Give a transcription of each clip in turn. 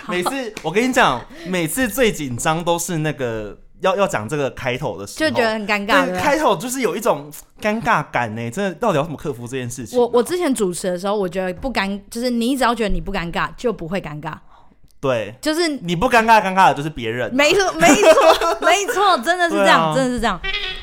每次我跟你讲，每次最紧张都是那个要讲这个开头的时候， 就觉得很尴尬。对， 开头就是有一种尴尬感呢。真的，到底要怎么克服这件事情？ 我之前主持的时候，我觉得不尴，就是你只要觉得你不尴尬，就不会尴尬。 对， 就是你不尴尬，尴尬的就是别人。 没错，没错，没错，真的是这样，真的是这样。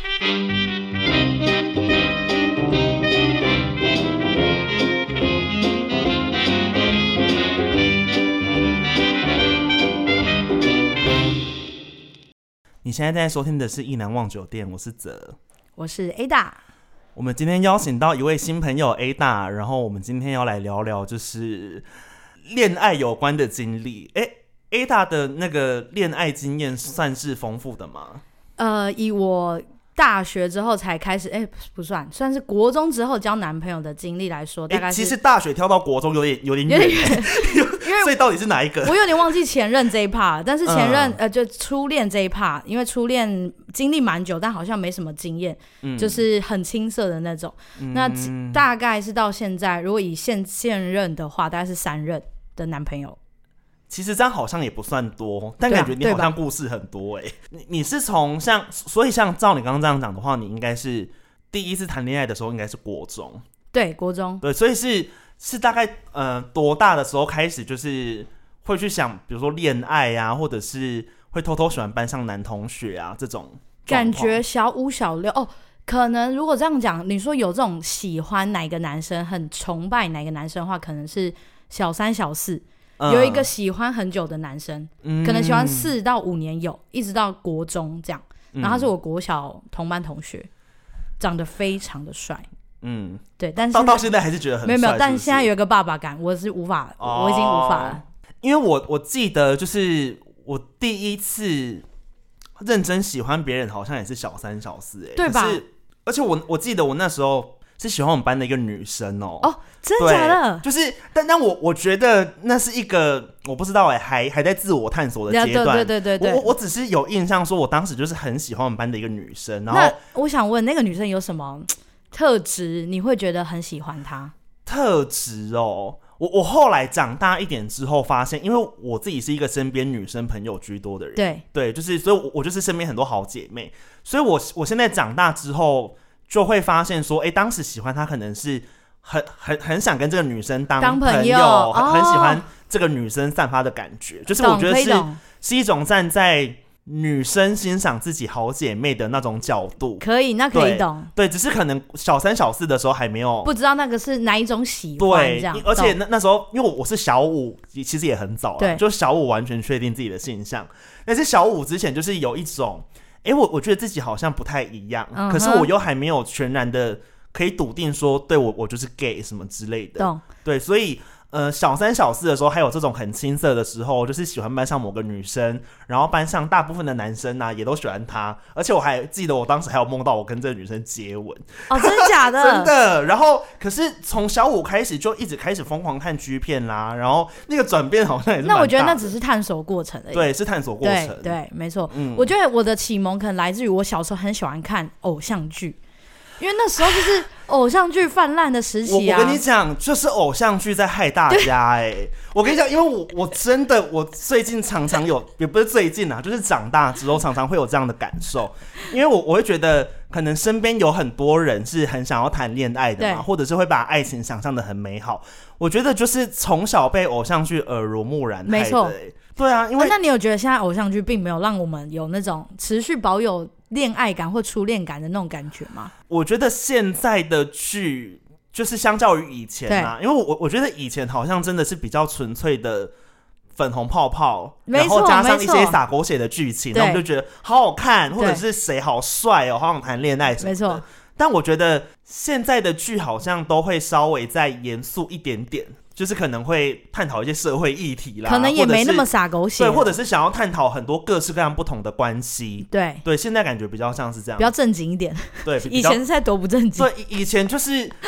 你现在在收听的是《意难忘酒店》，我是泽， 我是 Ada。 我们今天邀请到一位新朋友 Ada， 然后我们今天要来聊聊就是恋爱有关的经历。Ada 的那个恋爱经验算是丰富的吗？ 以我大学之后才开始，不算是国中之后交男朋友的经历来说，大概是。 其实大学跳到国中有点远，所以到底是哪一个？ 我有点忘记前任这一 part， 但是前任就初恋这一 part， 因为初恋经历蛮久，但好像没什么经验，就是很青涩的那种。那大概是到现在，如果以现任的话，大概是3任的男朋友。 其实这样好像也不算多，但感觉你好像故事很多你是从所以像照你刚刚这样讲的话，你应该是第一次谈恋爱的时候应该是国中。 对，国中。对， 所以是大概多大的时候开始就是会去想，比如说恋爱啊，或者是会偷偷喜欢班上男同学啊这种感觉？小5小6哦，可能如果这样讲，你说有这种喜欢哪个男生，很崇拜哪个男生的话，可能是小3小4。有一个喜欢很久的男生，可能喜欢4到5年有，一直到国中这样。然后他是我国小同班同学，长得非常的帅。对，但是到现在还是觉得很帅。 没有，但是现在有一个爸爸感，我是无法，我已经无法了。 因为我记得就是我第一次认真喜欢别人，好像也是小3小4 对吧？ 而且我记得我那时候是喜欢我们班的一个女生哦， 真的假的？ 就是，但我觉得那是一个我不知道还在自我探索的阶段。对，我只是有印象说，我当时就是很喜欢我们班的一个女生。然后， 那我想问，那个女生有什么特质，你会觉得很喜欢她？ 特质哦，我后来长大一点之后发现，因为我自己是一个身边女生朋友居多的人，对，就是所以我就是身边很多好姐妹，所以我现在长大之后。就会发现说，当时喜欢她可能是很想跟这个女生当朋友，很喜欢这个女生散发的感觉，就是我觉得是一种站在女生欣赏自己好姐妹的那种角度。 可以，那可以懂。 对，只是可能小3小4的时候还没有不知道那个是哪一种喜欢，这样。 而且那时候因为我是小5，其实也很早了，就小5完全确定自己的性向，但是小5之前就是有一种。我觉得自己好像不太一样，可是我又还没有全然的可以笃定说，对我就是 gay 什么之类的。对，所以小3小4的时候还有这种很青涩的时候，就是喜欢班上某个女生，然后班上大部分的男生啊也都喜欢她，而且我还记得我当时还有梦到我跟这个女生接吻。 真的假的？ 真的。然后可是从小5开始就一直开始疯狂看 G 片啦，然后那个转变好像也是蛮大的。 那我觉得那只是探索过程而已。 对，是探索过程。 对，没错。我觉得我的启蒙可能来自于我小时候很喜欢看偶像剧。因为那时候就是偶像剧泛滥的时期啊！ 我跟你讲，就是偶像剧在害大家我跟你讲，因为我真的我最近常常有，也不是最近啊，就是长大之后常常会有这样的感受。因为我会觉得，可能身边有很多人是很想要谈恋爱的嘛，或者是会把爱情想象的很美好。我觉得就是从小被偶像剧耳濡目染害的。 没错， 对啊，因为那你有觉得现在偶像剧并没有让我们有那种持续保有恋爱感或初恋感的那种感觉吗？ 我觉得现在的剧就是相较于以前啊，因为我觉得以前好像真的是比较纯粹的粉红泡泡，然后加上一些洒狗血的剧情，然后我们就觉得好好看，或者是谁好帅哦，好想谈恋爱什么的。 没错。 但我觉得现在的剧好像都会稍微再严肃一点点。就是可能会探讨一些社会议题啦， 可能也没那么洒狗血， 对，或者是想要探讨很多各式各样不同的关系，对，现在感觉比较像是这样， 比较正经一点， 对， 以前是在多不正经， 对，以前就是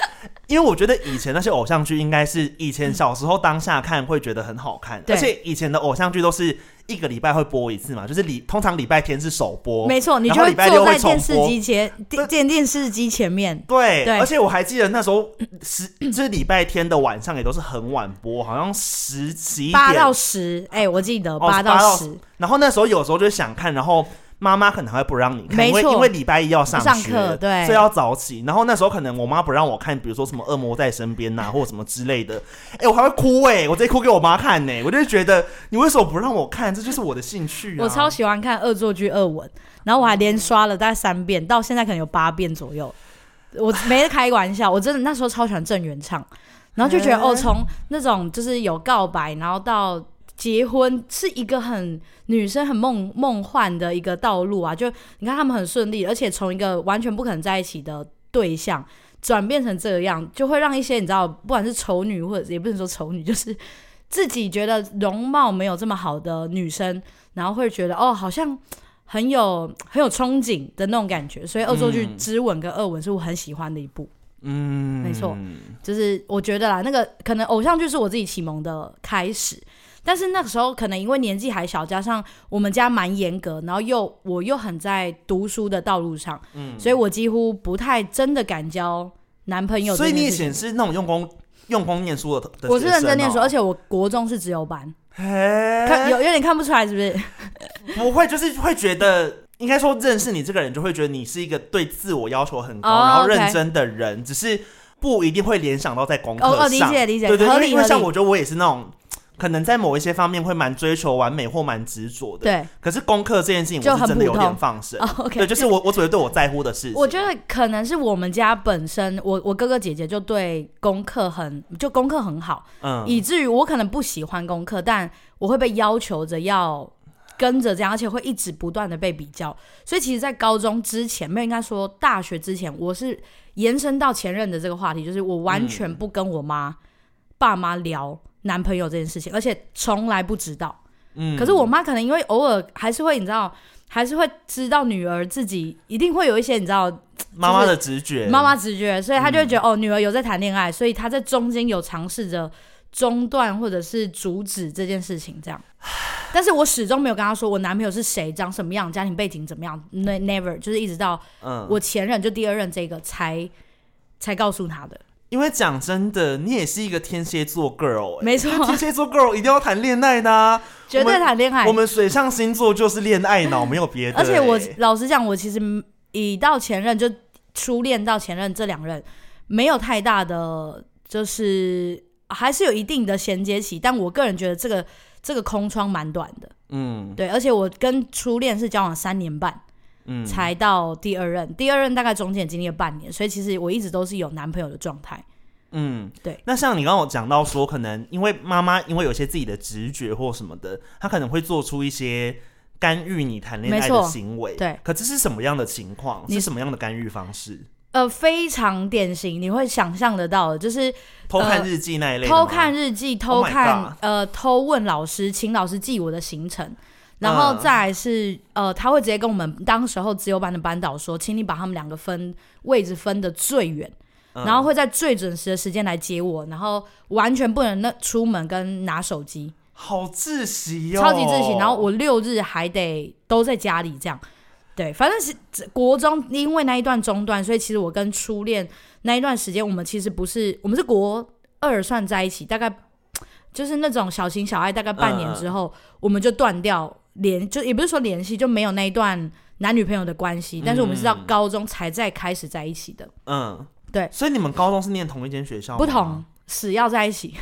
因为我觉得以前那些偶像剧应该是以前小时候当下看会觉得很好看，而且以前的偶像剧都是一个礼拜会播一次嘛，就是通常礼拜天是首播， 没错，你就会坐在电视机前电视机前面， 对，而且我还记得那时候就是礼拜天的晚上也都是很晚播，好像11点 8到10，我记得8到10， 然后那时候有时候就想看，然后妈妈可能还会不让你看，因为礼拜一要上课，对， 所以要早起。然后那时候可能我妈不让我看，比如说什么恶魔在身边或什么之类的。我还会哭我直接哭给我妈看我就觉得你为什么不让我看？这就是我的兴趣啊！ 我超喜欢看恶作剧2吻，然后我还连刷了大概3遍，到现在可能有8遍左右。我没开玩笑，我真的那时候超喜欢郑元畅，然后就觉得从那种就是有告白，然后到结婚是一个很女生很梦幻的一个道路啊！就你看他们很顺利，而且从一个完全不可能在一起的对象转变成这样，就会让一些你知道，不管是丑女或者也不能说丑女，就是自己觉得容貌没有这么好的女生，然后会觉得好像很有憧憬的那种感觉。所以恶作剧之吻跟2吻是我很喜欢的一部。没错，就是我觉得啦，那个可能偶像剧是我自己启蒙的开始。但是那个时候可能因为年纪还小，加上我们家蛮严格，然后我又很在读书的道路上，所以我几乎不太真的敢交男朋友。 所以你以前是那种用功念书的我是认真念书，而且我国中是自由班，有点看不出来是不是？ 不会，就是会觉得。应该说认识你这个人就会觉得你是一个对自我要求很高然后认真的人，只是不一定会联想到在功课上。 理解， 对， 合理。 因为像我觉得我也是那种可能在某一些方面会蛮追求完美或蛮执着的， 对。 可是功课这件事情我是真的有点放生，对，就是我只会对我在乎的事情。 我觉得可能是我们家本身，我哥哥姐姐就对功课很好，以至于我可能不喜欢功课，但我会被要求着要跟着这样，而且会一直不断的被比较。所以其实在高中之前，没有，应该说大学之前，我是延伸到前任的这个话题，就是我完全不跟我爸妈聊男朋友这件事情，而且从来不知道。可是我妈可能因为偶尔还是会，你知道，还是会知道女儿自己一定会有一些你知道妈妈的直觉， 所以她就会觉得女儿有在谈恋爱，所以她在中间有尝试着中断或者是阻止这件事情这样。但是我始终没有跟他说我男朋友是谁，长什么样，家庭背景怎么样 ，never， 就是一直到我前任就第2任这个才告诉他的。 因为讲真的，你也是一个天蝎座 girl， 没错， 天蝎座 girl 一定要谈恋爱的啊， 绝对谈恋爱。 我们水象星座就是恋爱脑，没有别的。 而且我老实讲，我其实以到前任就初恋到前任这2任没有太大的，就是还是有一定的衔接期，但我个人觉得这个空窗蛮短的，对，而且我跟初恋是交往3年半，才到第2任大概中间经历了半年，所以其实我一直都是有男朋友的状态，对。 那像你刚刚有讲到说，可能因为妈妈因为有些自己的直觉或什么的，她可能会做出一些干预你谈恋爱的行为， 对。 可这是什么样的情况？是什么样的干预方式？ 非常典型，你会想象得到的，就是偷看日记那一类的吗？ 偷看日记，偷看偷问老师，请老师记我的行程，然后再来是他会直接跟我们当时候自由班的班导说，请你把他们2个位置分得最远，然后会在最准时的时间来接我，然后完全不能出门跟拿手机， 好窒息哦， 超级窒息。然后我6日还得都在家里这样。对，反正是国中，因为那一段中断，所以其实我跟初恋那一段时间，我们其实不是，我们是国2算在一起，大概就是那种小情小爱，大概半年之后，我们就断掉就也不是说联系，就没有那一段男女朋友的关系，但是我们是到高中才再开始在一起的。对。 所以你们高中是念同一间学校吗？ 不同，死要在一起。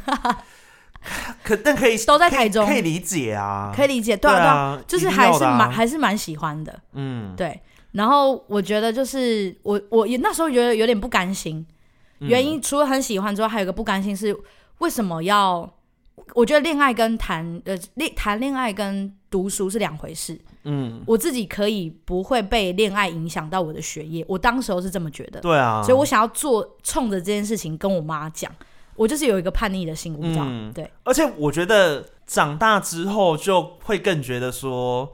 但可以都在台中， 可以理解啊， 可以理解，对啊，就是还是蛮喜欢的，对。然后我觉得就是我那时候觉得有点不甘心，原因除了很喜欢之外，还有一个不甘心是为什么要？我觉得恋爱跟谈恋爱跟读书是2回事。我自己可以不会被恋爱影响到我的学业，我当时候是这么觉得， 对啊， 所以我想要冲着这件事情跟我妈讲。我就是有一个叛逆的心，我不知道，对。 而且我觉得长大之后就会更觉得说，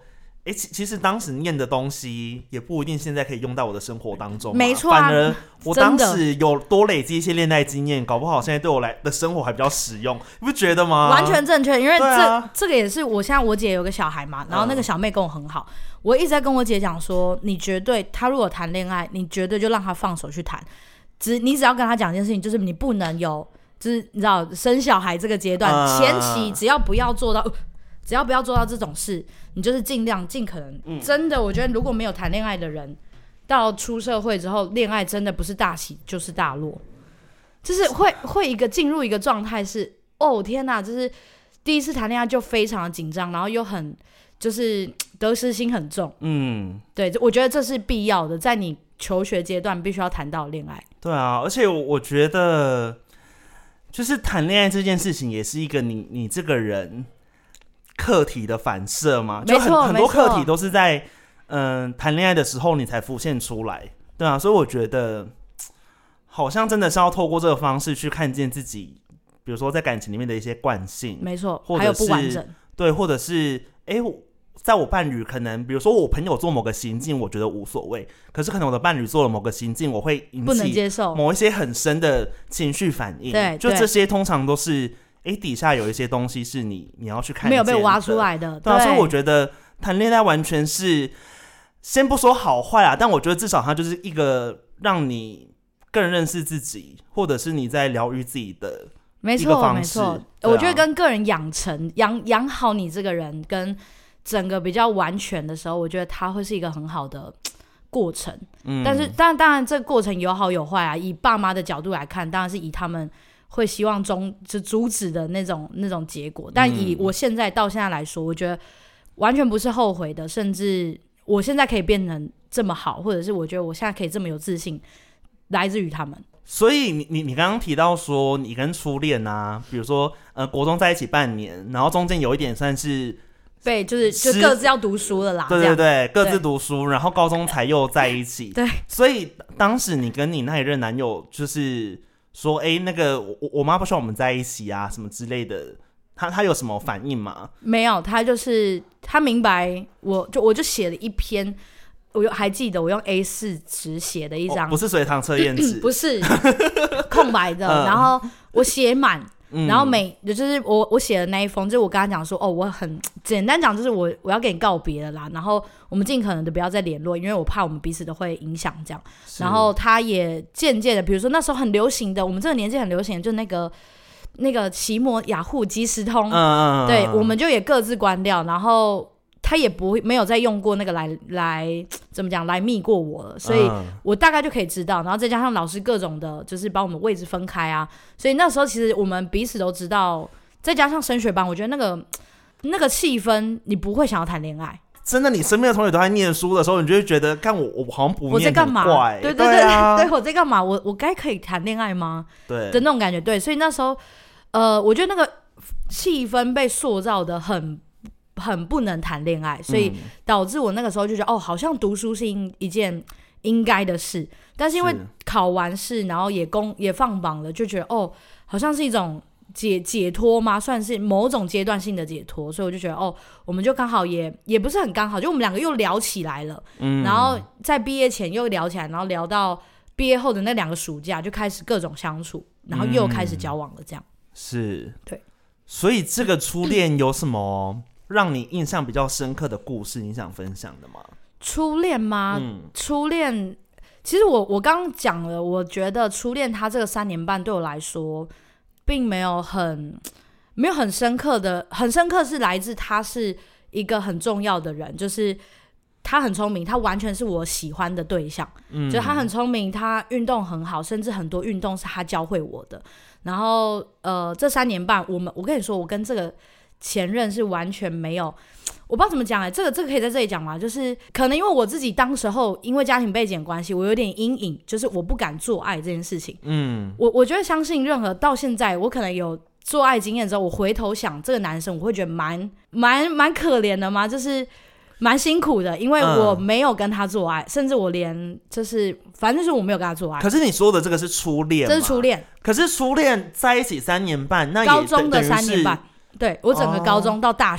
其实当时念的东西也不一定现在可以用到我的生活当中， 没错反而我当时有多累积一些恋爱经验，搞不好现在对我来的生活还比较实用，你不觉得吗？ 完全正确，因为这个也是我现在我姐有个小孩嘛，然后那个小妹跟我很好，我一直在跟我姐讲说，你绝对她如果谈恋爱，你绝对就让她放手去谈，你只要跟她讲一件事情，就是你不能有，就是你知道生小孩这个阶段前期只要不要做到这种事，你就是尽可能，真的，我觉得如果没有谈恋爱的人，到出社会之后，恋爱真的不是大起就是大落，就是会进入一个状态是，哦天哪，就是第一次谈恋爱就非常的紧张，然后又很就是得失心很重，对，我觉得这是必要的，在你求学阶段必须要谈到恋爱。对啊，而且我觉得，就是谈恋爱这件事情，也是一个你这个人课题的反射嘛，就很多课题都是在谈恋爱的时候你才浮现出来，对啊，所以我觉得好像真的是要透过这个方式去看见自己，比如说在感情里面的一些惯性， 没错， 或者是还有不完整， 对，或者是在我伴侣可能比如说我朋友做某个行径我觉得无所谓，可是可能我的伴侣做了某个行径我会引起某一些很深的情绪反应， 对， 就这些通常都是底下有一些东西是你要去看见的， 没有被挖出来的， 对啊，所以我觉得谈恋爱完全是先不说好坏啊，但我觉得至少它就是一个让你更认识自己，或者是你在疗愈自己的一个方式。没错， 我觉得跟个人养好你这个人跟整个比较完全的时候，我觉得它会是一个很好的过程。但是当然这个过程有好有坏啊。以爸妈的角度来看，当然是以他们会希望阻止的那种结果。但以我现在到现在来说，我觉得完全不是后悔的，甚至我现在可以变成这么好，或者是我觉得我现在可以这么有自信，来自于他们。 所以你刚刚提到说你跟初恋啊，比如说国中在一起半年，然后中间有一点算是对，就各自要读书了啦。 对对对，各自读书，然后高中才又在一起。 对， 所以当时你跟你那一任男友就是说，那个我妈不希望我们在一起啊，什么之类的，他有什么反应吗？ 没有，他明白，我就写了一篇。我还记得我用 A4 纸写的一张， 不是随堂测验纸， 不是空白的，然后我写满，然后就是我写的那一封，就是我跟他讲说，我很简单讲，就是我要跟你告别了啦，然后我们尽可能的不要再联络，因为我怕我们彼此都会影响这样。然后他也渐渐的，比如说那时候很流行的，我们这个年纪很流行的，就那个奇摩雅虎即时通，对，我们就也各自关掉，然后他也没有再用过那个来怎么讲来密过我了，所以我大概就可以知道，然后再加上老师各种的就是把我们位置分开啊，所以那时候其实我们彼此都知道，再加上升学班，我觉得那个气氛你不会想要谈恋爱。真的， 你身边的同学都在念书的时候，你就会觉得看我好像不念我在干嘛？对对 对， 对，我在干嘛？我该可以谈恋爱吗？ 对的那种感觉。对，所以那时候我觉得那个气氛被塑造的很不能谈恋爱，所以导致我那个时候就觉得好像读书是一件应该的事，但是因为考完试然后也放榜了，就觉得好像是一种解脱吗？算是某种阶段性的解脱，所以我就觉得我们就刚好也不是很刚好，就我们两个又聊起来了，然后在毕业前又聊起来，然后聊到毕业后的那2个暑假就开始各种相处，然后又开始交往了，这样是对。 所以这个初恋有什么让你印象比较深刻的故事你想分享的吗？ 初恋吗？初恋其实我刚刚讲了，我觉得初恋它这个3年半对我来说并没有很深刻的，很深刻是来自他是一个很重要的人，就是他很聪明，他完全是我喜欢的对象，就他很聪明，他运动很好，甚至很多运动是他教会我的。然后这3年半我跟你说，我跟这个前任是完全没有，我不知道怎么讲这个可以在这里讲吗？就是可能因为我自己当时候因为家庭背景的关系，我有点阴影，就是我不敢做爱这件事情。我觉得相信任何到现在我可能有做爱经验之后，我回头想这个男生，我会觉得蛮可怜的嘛，就是蛮辛苦的，因为我没有跟他做爱，甚至我连就是反正就是我没有跟他做爱。 可是你说的这个是初恋， 这是初恋。 可是初恋在一起3年半，那也高中的3年半，对，我整个高中到大学。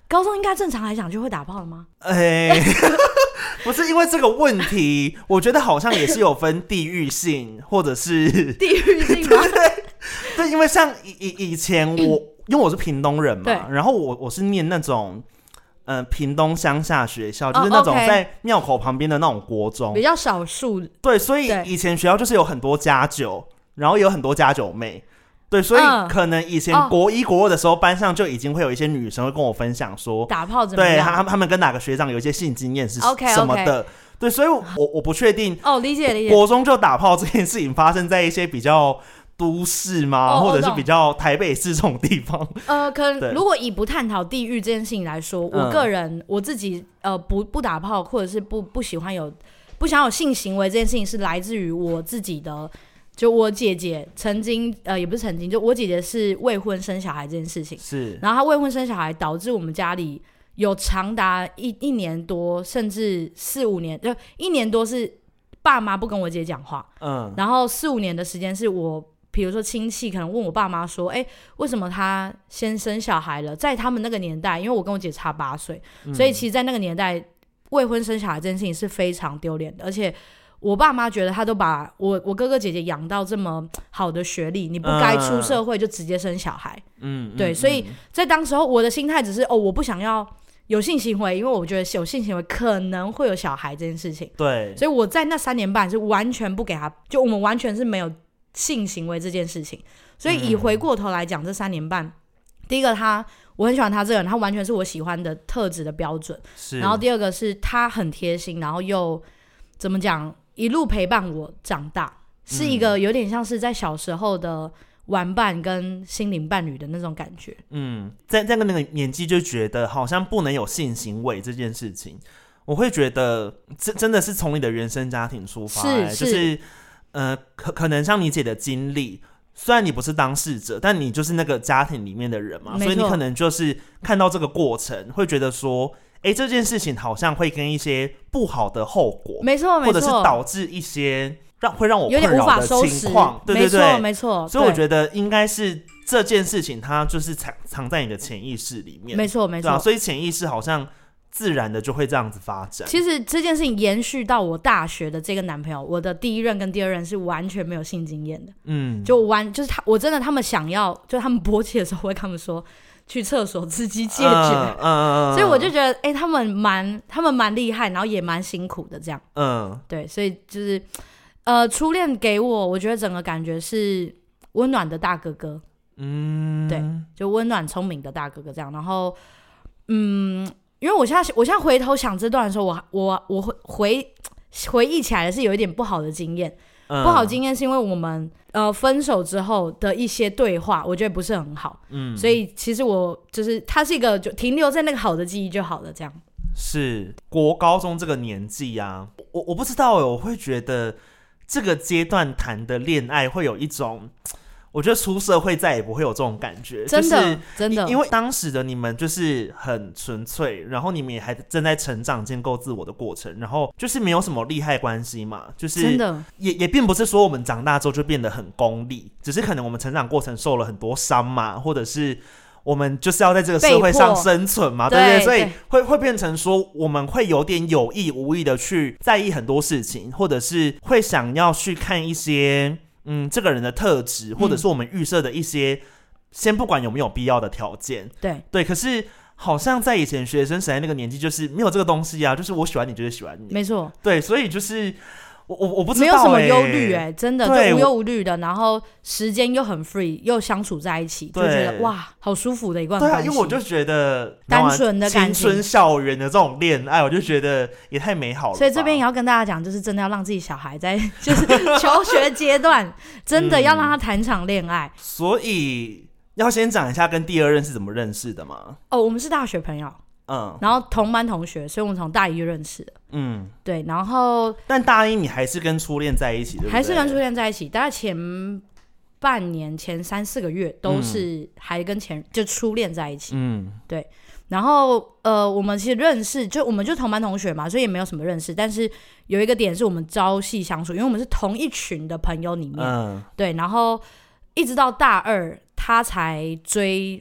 高中应该正常来讲就会打炮了吗？ 不是，因为这个问题，我觉得好像也是有分地域性，或者是地域性吗？ 对，因为像以前因为我是屏东人嘛，然后我是念那种屏东乡下学校，就是那种在庙口旁边的那种国中， 比较少数。 对，所以以前学校就是有很多家酒，然后也有很多家酒妹。对，所以可能以前国1、国2的时候，班上就已经会有一些女生会跟我分享说打炮怎么样， 对他们跟哪个学长有一些性经验是什么的。对，所以我不确定理解。 国中就打炮这件事情发生在一些比较都市吗？或者是比较台北市这种地方？ 可能如果以不探讨地域这件事情来说，我个人我自己不打炮，或者是不喜欢不想有性行为这件事情，是来自于我自己的。就我姐姐曾经也不是曾经，就我姐姐是未婚生小孩这件事情， 是， 然后她未婚生小孩导致我们家里有长达一年多，甚至4、5年，就1年多是爸妈不跟我姐讲话，然后4、5年的时间是我，比如说亲戚可能问我爸妈说，为什么他先生小孩了？在他们那个年代，因为我跟我姐差8岁，所以其实在那个年代，未婚生小孩这件事情是非常丢脸的，而且。我爸妈觉得他都把我哥哥姐姐养到这么好的学历，你不该出社会就直接生小孩。对，所以在当时候我的心态只是我不想要有性行为，因为我觉得有性行为可能会有小孩这件事情。 对， 所以我在那3年半是完全不给他，就我们完全是没有性行为这件事情。所以以回过头来讲，这3年半，第一个我很喜欢他这个人，他完全是我喜欢的特质的标准。然后第二个是他很贴心，然后又怎么讲？一路陪伴我长大，是一个有点像是在小时候的玩伴跟心灵伴侣的那种感觉。 在那个年纪就觉得好像不能有性行为这件事情，我会觉得真的是从你的原生家庭出发，就是可能像你姐的经历，虽然你不是当事者，但你就是那个家庭里面的人嘛，所以你可能就是看到这个过程，会觉得说。这件事情好像会跟一些不好的后果， 没错， 或者是导致一些会让我困扰的情况，对， 没错。 所以我觉得应该是这件事情，它就是藏在你的潜意识里面， 没错。 所以潜意识好像自然的就会这样子发展。 其实这件事情延续到我大学的这个男朋友，我的第一任跟第二任是完全没有性经验的，就是我真的他们想要，就他们勃起的时候，我会跟他们说。去厕所自己解决，所以我就觉得，他们蛮厉害，然后也蛮辛苦的这样，对，所以就是，初恋给我觉得整个感觉是温暖的大哥哥，对，就温暖聪明的大哥哥这样，然后，因为我现在回头想这段的时候，我回忆起来的是有一点不好的经验，不好经验是因为我们。分手之后的一些对话，我觉得不是很好，所以其实我就是它是一个就停留在那个好的记忆就好了，这样。 是国高中这个年纪啊，我不知道我会觉得这个阶段谈的恋爱会有一种。我觉得出社会再也不会有这种感觉， 真的，真的， 因为当时的你们就是很纯粹，然后你们也还正在成长、建构自我的过程，然后就是没有什么利害关系嘛，就是真的， 也并不是说我们长大之后就变得很功利，只是可能我们成长过程受了很多伤嘛，或者是我们就是要在这个社会上生存嘛，对不对？所以会变成说我们会有点有意无意的去在意很多事情，或者是会想要去看一些。这个人的特质，或者是我们预设的一些，先不管有没有必要的条件，对，可是好像在以前学生时代那个年纪，就是没有这个东西啊，就是我喜欢你就是喜欢你， 没错， 对，所以就是我不知道， 没有什么忧虑真的就无忧无虑的，然后时间又很 free， 又相处在一起，就觉得哇，好舒服的一段关系。 对啊，因为我就觉觉单纯的感情， 青春校园的这种恋爱，我就觉得也太美好了。 所以这边也要跟大家讲，就是真的要让自己小孩在就是求学阶段，真的要让他谈场恋爱。 所以要先讲一下跟第二任是怎么认识的吗？ 我们是大学朋友。然后同班同学，所以我们从大一就认识了。对，然后但大一你还是跟初恋在一起，对不对？ 还是跟初恋在一起，大概前半年、前3、4个月都是还跟就初恋在一起。对。然后我们其实认识，我们就同班同学嘛，所以也没有什么认识。但是有一个点是我们朝夕相处，因为我们是同一群的朋友里面。对，然后一直到大2他才追我。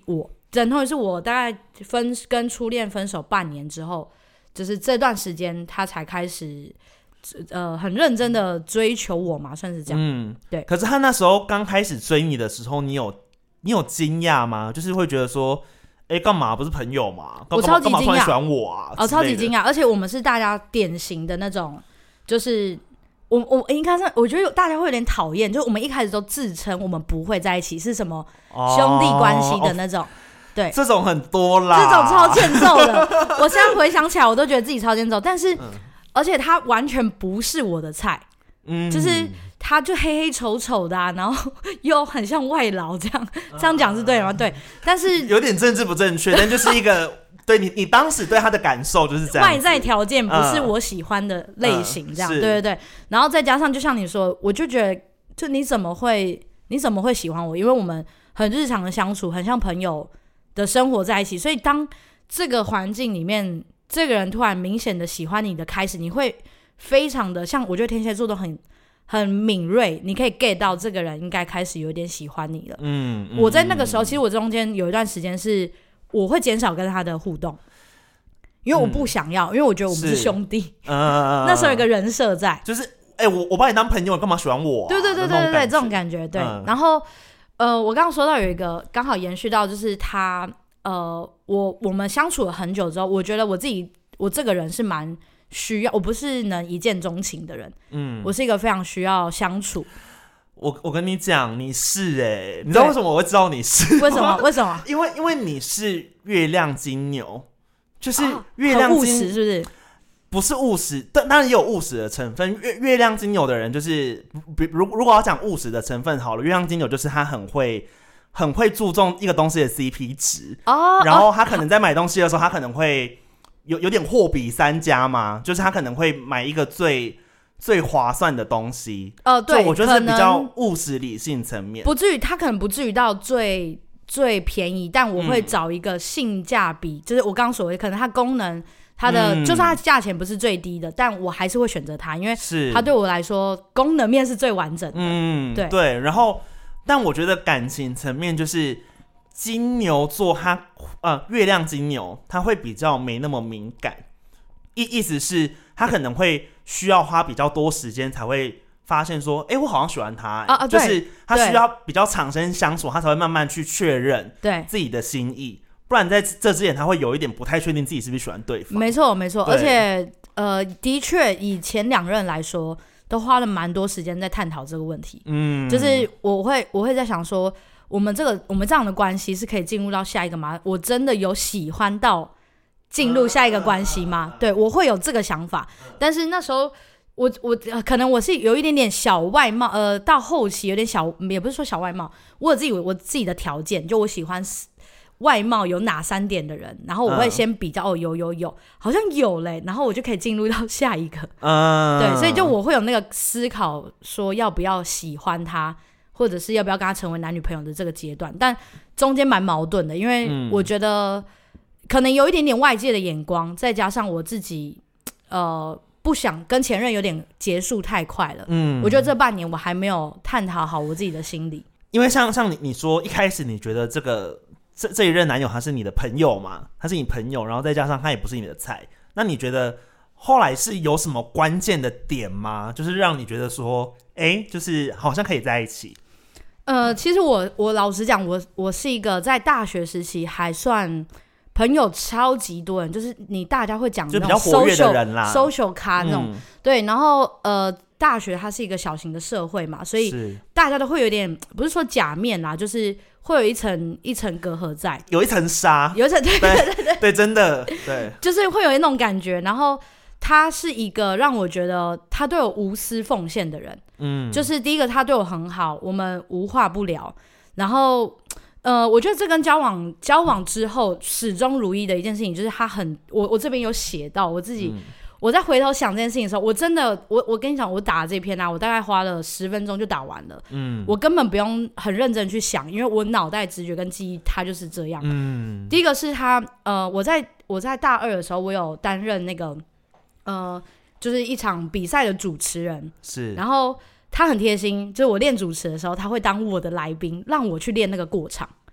等同于是我大概跟初恋分手半年之后，就是这段时间他才开始很认真的追求我嘛，算是这样。对。 可是他那时候刚开始追你的时候，你有惊讶吗？就是会觉得说，干嘛不是朋友嘛？ 我超级惊讶， 干嘛突然喜欢我啊？ 超级惊讶，而且我们是大家典型的那种，就是我应该是我觉得大家会有点讨厌，就我们一开始都自称我们不会在一起，是什么兄弟关系的那种。对， 这种很多啦， 这种超欠揍的。我现在回想起来，我都觉得自己超欠揍，但是。而且他完全不是我的菜，就是他就黑黑丑丑的然后又很像外劳这样讲是对吗？对，但是有点政治不正确，但就是一个对你当时对他的感受就是这样， 外在条件不是我喜欢的类型，这样对对对。然后再加上就像你说，我就觉得，就你怎么会喜欢我？因为我们很日常的相处，很像朋友的生活在一起，所以当这个环境里面。这个人突然明显的喜欢你的开始，你会非常的像，我觉得天蝎座都很敏锐，你可以 get 到这个人应该开始有点喜欢你了。我在那个时候，其实我中间有一段时间是我会减少跟他的互动，因为我不想要，因为我觉得我们是兄弟。那时候有一个人设在， 就是我把你当朋友，你干嘛喜欢我？ 对，这种感觉。对，然后我刚刚说到有一个刚好延续到，就是他。我们相处了很久之后，我觉得我这个人是蛮需要，我不是能一见钟情的人，我是一个非常需要相处。 我跟你讲，你是你知道为什么我会知道你是？ 为什么？ 因为你是月亮金牛，就是月亮金牛， 很务实是不是？ 不是务实，当然也有务实的成分。月亮金牛的人就是，如果要讲务实的成分好了，月亮金牛就是他很会注重一个东西的 CP 值然后他可能在买东西的时候，他可能会有点货比三家嘛，就是他可能会买一个最划算的东西。 对， 我觉得是比较务实理性层面， 他可能不至于到最便宜，但我会找一个性价比，就是我刚刚所谓可能它功能。它的就算它价钱不是最低的，但我还是会选择它，因为它对我来说功能面是最完整的。 对。然后，但我觉得感情层面就是金牛座它月亮金牛，它会比较没那么敏感。意思是，他可能会需要花比较多时间才会发现说，我好像喜欢他就是他需要比较长时间相处，他才会慢慢去确认自己的心意。不然在这之前，他会有一点不太确定自己是不是喜欢对方。 没错，而且的确以前两任来说，都花了蛮多时间在探讨这个问题。就是我会在想说，我们这样的关系是可以进入到下一个吗？我真的有喜欢到进入下一个关系吗？对，我会有这个想法。但是那时候我可能我是有一点点小外貌，到后期有点小，也不是说小外貌，我自己的条件，就我喜欢外貌有哪3点的人，然后我会先比较有，好像有嘞，然后我就可以进入到下一个。对，所以就我会有那个思考，说要不要喜欢他，或者是要不要跟他成为男女朋友的这个阶段，但中间蛮矛盾的，因为我觉得可能有一点点外界的眼光，再加上我自己不想跟前任有点结束太快了。我觉得这半年我还没有探讨好我自己的心理， 因为像你说一开始你觉得这一任男友他是你的朋友嘛，他是你朋友，然后再加上他也不是你的菜，那你觉得后来是有什么关键的点吗？就是让你觉得说就是好像可以在一起。 其实我老实讲，我是一个在大学时期还算朋友超级多人，就是大家会讲那种就比较活跃的人啦 social 咖那种。对，然后大学它是一个小型的社会嘛，所以大家都会有点不是说假面啦，就是会有一层隔阂在， 有一层纱， 有一层对，真的对， 就是会有那种感觉。然后他是一个让我觉得他对我无私奉献的人，就是第一个他对我很好，我们无话不聊。然后我觉得这跟交往之后始终如一的一件事情，就是他我这边有写到我自己。我在回头想这件事情的时候，我真的我跟你讲，我打这篇我大概花了10分钟就打完了。我根本不用很认真去想，因为我脑袋直觉跟记忆它就是这样。第一个是他我在大2的时候，我有担任那个就是一场比赛的主持人， 是， 然后他很贴心，就是我练主持的时候，他会当我的来宾，让我去练那个过场。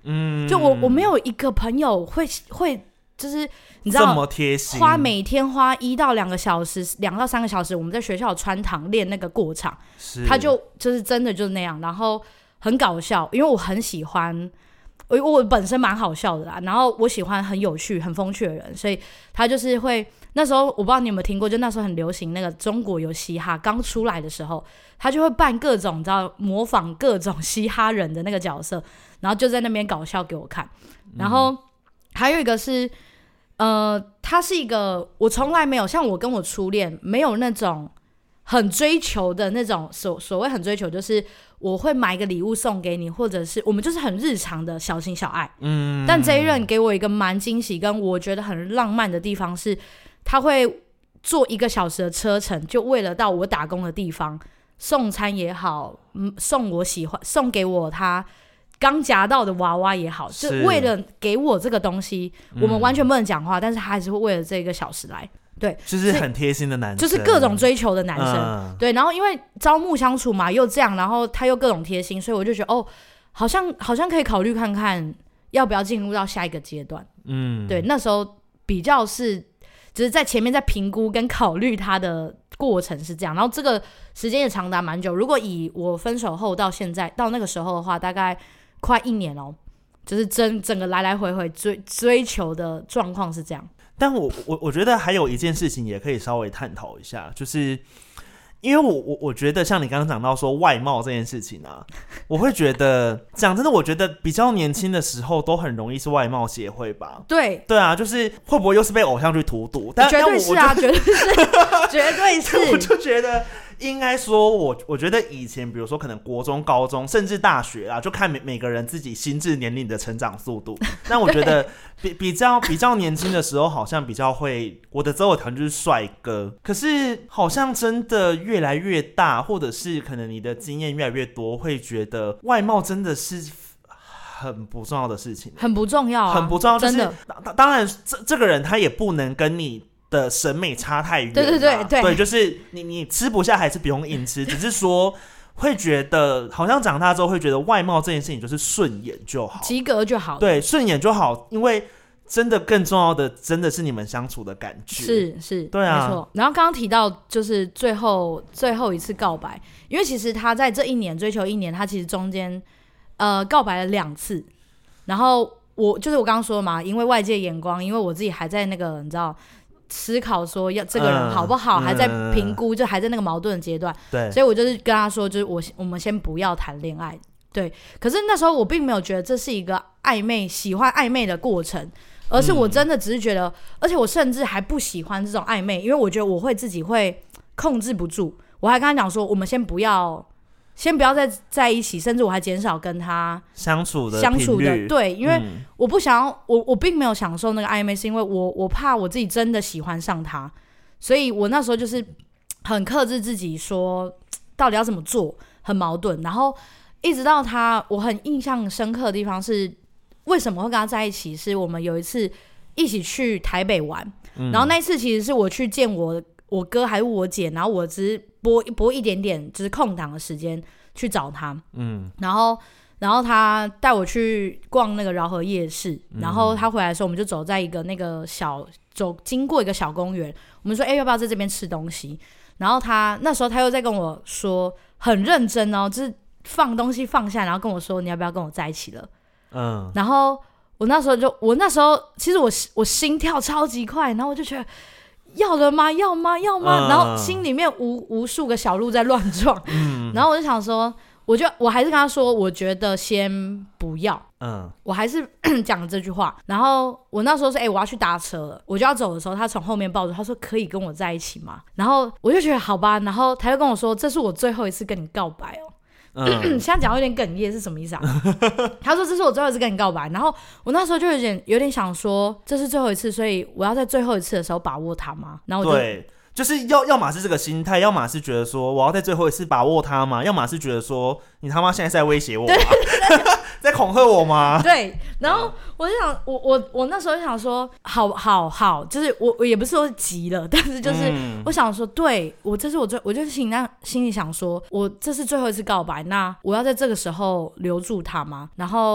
就我没有一个朋友会就是你知道这么贴心， 每天花1到2个小时，2到3个小时，我们在学校穿堂练那个过场，他就是真的就是那样，然后很搞笑，因为我很喜欢。我本身蛮好笑的啦，然后我喜欢很有趣、很风趣的人，所以他就是会那时候我不知道你有没有听过，就那时候很流行那个中国有嘻哈刚出来的时候，他就会扮各种你知道模仿各种嘻哈人的那个角色，然后就在那边搞笑给我看。然后还有一个是他是一个我从来没有像我跟我初恋没有那种很追求的那种所谓很追求，就是我会买一个礼物送给你，或者是我们就是很日常的小情小爱。但这一任给我一个蛮惊喜跟我觉得很浪漫的地方是，他会坐1个小时的车程，就为了到我打工的地方送餐也好，送给我他刚夹到的娃娃也好，就为了给我这个东西，我们完全不能讲话，但是他还是会为了这1个小时来。对， 就是很贴心的男生， 就是各种追求的男生。对，然后因为朝暮相处嘛，又这样，然后他又各种贴心，所以我就觉得好像可以考虑看看要不要进入到下一个阶段。对，那时候比较是就是在前面在评估跟考虑他的过程是这样，然后这个时间也长达蛮久。如果以我分手后到现在到那个时候的话，大概快1年就是整个来来回回追求的状况是这样。 但我觉得还有一件事情也可以稍微探讨一下，就是因为我觉得像你刚刚讲到说外貌这件事情啊，我会觉得讲真的，我觉得比较年轻的时候都很容易是外貌协会吧。对啊，就是会不会又是被偶像剧荼毒？但绝对是啊，绝对是，绝对是。 我就觉得应该说我觉得以前比如说可能国中、高中甚至大学啦，就看每个人自己心智年龄的成长速度。但我觉得比较年轻的时候好像比较会，我的择偶条件就是帅哥，可是好像真的越来越大，或者是可能你的经验越来越多，会觉得外貌真的是很不重要的事情， 很不重要啊， 很不重要。 真的， 当然这个人他也不能跟你的审美差太远。对，就是你吃不下还是不用硬吃，只是说会觉得好像长大之后会觉得外貌这件事情就是顺眼就好， 及格就好。 对，顺眼就好，因为真的更重要的真的是你们相处的感觉。是，对啊， 没错。然后刚刚提到就是最后一次告白，因为其实他在这1年追求1年，他其实中间告白了2次，然后我刚刚说嘛，因为外界眼光，因为我自己还在那个你知道思考说要这个人好不好，还在评估，就还在那个矛盾的阶段。对，所以我就是跟他说，就是我们先不要谈恋爱。对，可是那时候我并没有觉得这是一个喜欢暧昧的过程，而是我真的只是觉得，而且我甚至还不喜欢这种暧昧，因为我觉得我会自己会控制不住。我还跟他讲说，我们先不要再在一起，甚至我还减少跟他相处的对，因为我不想要，我并没有享受那个暧昧，是因为我怕我自己真的喜欢上他，所以我那时候就是很克制自己说到底要怎么做，很矛盾。然后一直到我很印象深刻的地方是为什么会跟他在一起，是我们有一次一起去台北玩，然后那一次其实是我去见我哥还是我姐，然后我只是拨一点点就是空档的时间去找他，然后他带我去逛那个饶河夜市，然后他回来的时候我们就走在一个那个经过一个小公园，我们说要不要在这边吃东西，然后那时候他又在跟我说很认真就是放东西放下，然后跟我说你要不要跟我在一起了。然后我那时候其实我心跳超级快，然后我就觉得要了吗？要吗？然后心里面无数个小鹿在乱撞，然后我就想说，我还是跟他说，我觉得先不要，我还是讲了这句话。然后我那时候是我要去搭车了，我就要走的时候，他从后面抱着，他说可以跟我在一起吗？然后我就觉得好吧，然后他就跟我说，这是我最后一次跟你告白现在讲有点哽咽是什么意思啊？他说这是我最后一次跟你告白，然后我那时候就有点想说这是最后一次，所以我要在最后一次的时候把握它吗？然后我就对，就是要么是这个心态，要么是觉得说我要在最后一次把握它嘛，要么是觉得说你他妈现在是在威胁我吗？在恐吓我吗？ 对，然后我就想，我那时候就想说，好，就是我也不是说急了，但是就是我想说，对我这是我就是心里想说，我这是最后一次告白，那我要在这个时候留住他吗？然后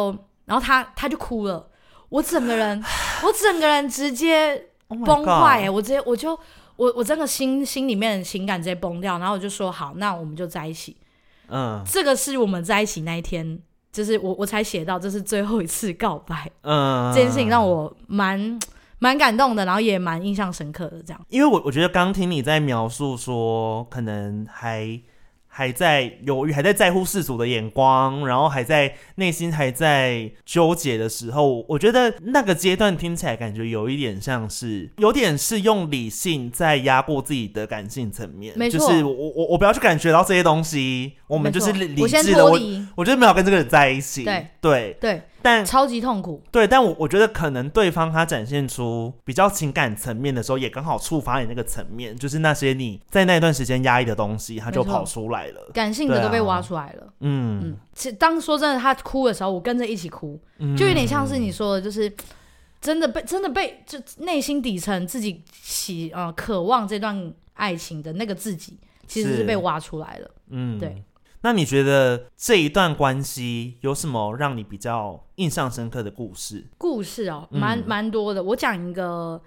然后他就哭了，我整个人直接崩坏、我真的心里面的情感直接崩掉，然后我就说好，那我们就在一起。这个是我们在一起那一天，就是我才写到这是最后一次告白。这件事情让我蛮感动的，然后也蛮印象深刻的这样。 因为我觉得刚听你在描述说可能还在犹豫，还在乎世俗的眼光，然后还在内心还在纠结的时候，我觉得那个阶段听起来感觉有点是用理性在压过自己的感性层面。 没错， 就是我不要去感觉到这些东西，我们就是理智的。 我先脱离， 我觉得没有跟这个人在一起。对，但超级痛苦。 对，但我觉得可能对方他展现出比较情感层面的时候，也刚好触发你那个层面，就是那些你在那段时间压抑的东西，他就跑出来了， 感性的都被挖出来了。其实当说真的，他哭的时候，我跟着一起哭，就有点像是你说的，就是真的被就内心底层自己渴望这段爱情的那个自己，其实是被挖出来了。对。 那你觉得这一段关系有什么让你比较印象深刻的故事？蛮多的。我讲一个，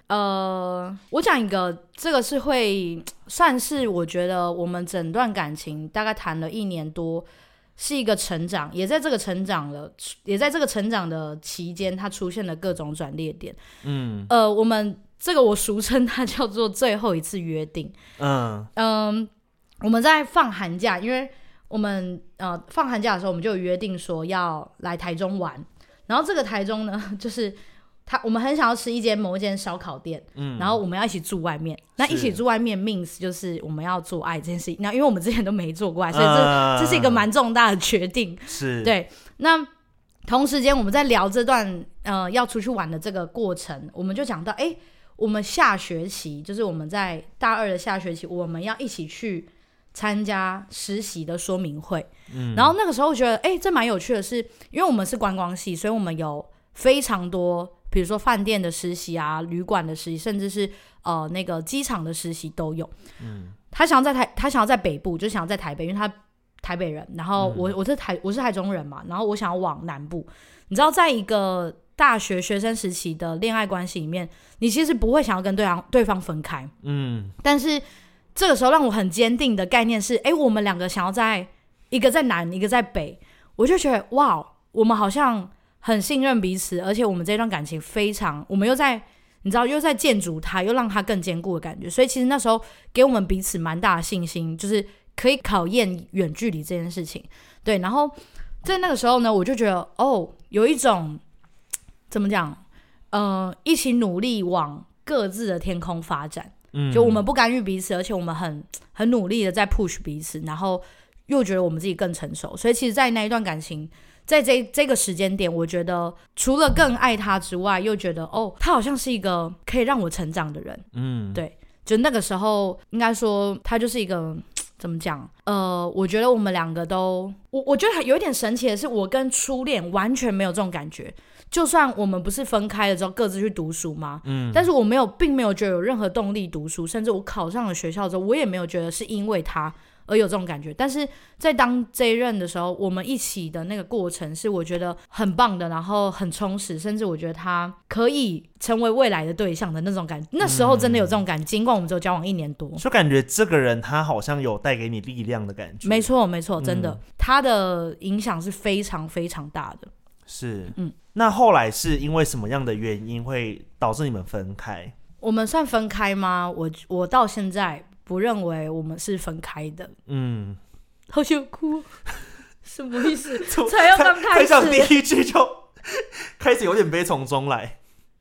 这个是会算是我觉得我们整段感情大概谈了1年多，是一个成长，也在这个成长的期间，它出现了各种转捩点。我们这个我俗称它叫做最后一次约定。我们在放寒假，因为我们放寒假的时候，我们就有约定说要来台中玩。然后这个台中呢，就是我们很想要吃某一间烧烤店，然后我们要一起住外面。那一起住外面 means 就是我们要做爱这件事情。那因为我们之前都没做过爱，所以这是一个蛮重大的决定。 是， 对。那同时间我们在聊这段要出去玩的这个过程，我们就讲到，我们下学期就是我们在大2的下学期，我们要一起去参加实习的说明会。然后那个时候我觉得这蛮有趣的是，因为我们是观光系，所以我们有非常多比如说饭店的实习啊，旅馆的实习，甚至是那个机场的实习都有。他想要在北部，就想要在台北，因为他台北人，然后我是台中人嘛，然后我想要往南部。你知道在一个大学学生时期的恋爱关系里面，你其实不会想要跟对方分开。但是这个时候让我很坚定的概念是，我们两个想要一个在南，一个在北，我就觉得哇，我们好像很信任彼此，而且我们这段感情非常，我们又在建筑它，又让它更坚固的感觉。所以其实那时候给我们彼此蛮大的信心，就是可以考验远距离这件事情。对，然后在那个时候呢，我就觉得有一种怎么讲，一起努力往各自的天空发展。就我们不干预彼此，而且我们很努力的在 push 彼此，然后又觉得我们自己更成熟。所以其实在那一段感情，在这个时间点，我觉得除了更爱他之外，又觉得他好像是一个可以让我成长的人。对，就那个时候应该说他就是一个怎么讲，我觉得我们两个都我觉得有一点神奇的是，我跟初恋完全没有这种感觉。就算我们不是分开了之后各自去读书吗？但是我并没有觉得有任何动力读书，甚至我考上了学校之后，我也没有觉得是因为他而有这种感觉。但是在当这一任的时候，我们一起的那个过程是我觉得很棒的，然后很充实，甚至我觉得他可以成为未来的对象的那种感觉。那时候真的有这种感觉，尽管我们只有交往1年多， 就感觉这个人他好像有带给你力量的感觉。 没错没错，真的，他的影响是非常非常大的。 是，那后来是因为什么样的原因会导致你们分开？ 我们算分开吗？我到现在不认为我们是分开的。好想哭，什么意思？才要刚开始， 才讲第一句就开始有点悲从中来。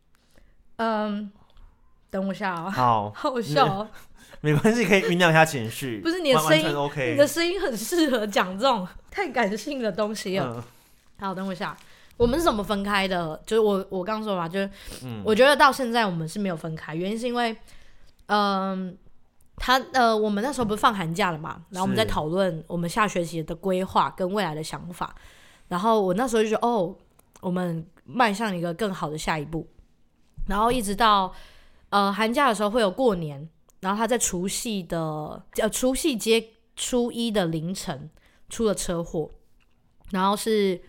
等我一下好笑没关系，可以酝酿一下情绪。 不是你的声音 ，OK， 你的声音很适合讲这种太感性的东西了。好，等我一下。我们是怎么分开的？就是我刚说嘛，就是我觉得到现在我们是没有分开，原因是因为，我们那时候不是放寒假了嘛，然后我们在讨论我们下学期的规划跟未来的想法，然后我那时候就觉得我们迈向一个更好的下一步，然后一直到寒假的时候会有过年，然后他在除夕接初一的凌晨出了车祸，然后是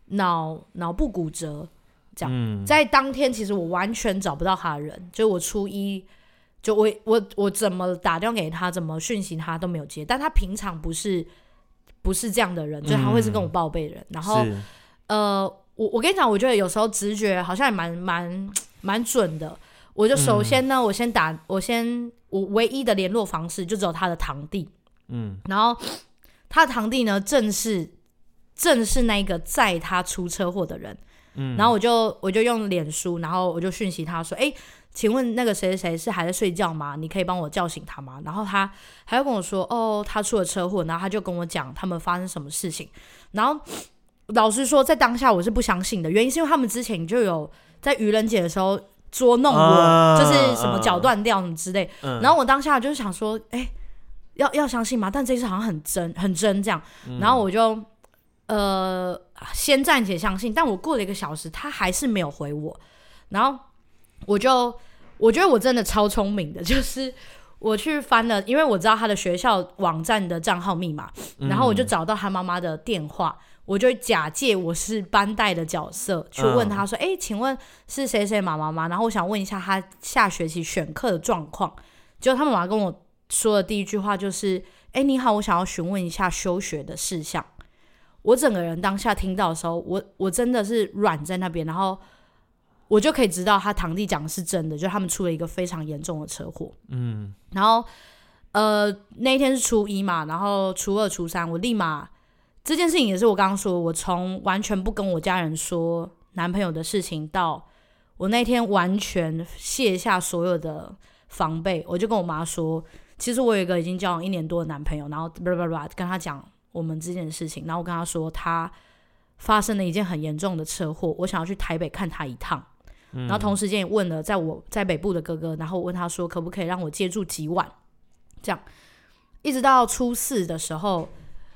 脑部骨折，这样。在当天其实我完全找不到他的人，就我初一，就我怎么打电话给他，怎么讯息他都没有接，但他平常不是这样的人，就他会是跟我报备的人。然后我跟你讲，我觉得有时候直觉好像也蛮准的。我就首先呢，我唯一的联络方式就只有他的堂弟，然后他的堂弟呢，正是那个载他出车祸的人，然后我就用脸书，然后我就讯息他说，请问那个谁谁谁是还在睡觉吗？你可以帮我叫醒他吗？然后他还要跟我说，他出了车祸，然后他就跟我讲他们发生什么事情。然后老实说，在当下我是不相信的，原因是因为他们之前就有在愚人节的时候捉弄我，就是什么脚断掉什么之类。然后我当下就是想说，要相信吗？但这一次好像很真这样。然后我就先暂且相信，但我过了1个小时，他还是没有回我。然后我觉得我真的超聪明的，就是我去翻了，因为我知道他的学校网站的账号密码，然后我就找到他妈妈的电话，我就假借我是班代的角色去问他说，请问是谁谁妈妈吗？然后我想问一下他下学期选课的状况。结果他妈妈跟我说的第一句话就是，你好，我想要询问一下休学的事项。我整个人当下听到的时候，我真的是软在那边，然后我就可以知道他堂弟讲的是真的，就他们出了一个非常严重的车祸。然后那一天是初一嘛，然后初二初三我立马，这件事情也是我刚刚说，我从完全不跟我家人说男朋友的事情，到我那天完全卸下所有的防备，我就跟我妈说，其实我有一个已经交往1年多的男朋友，然后跟他讲我们之间的事情，然后我跟他说他发生了一件很严重的车祸，我想要去台北看他一趟。然后同时间也问了在北部的哥哥，然后我问他说可不可以让我借住几晚，这样一直到初4的时候，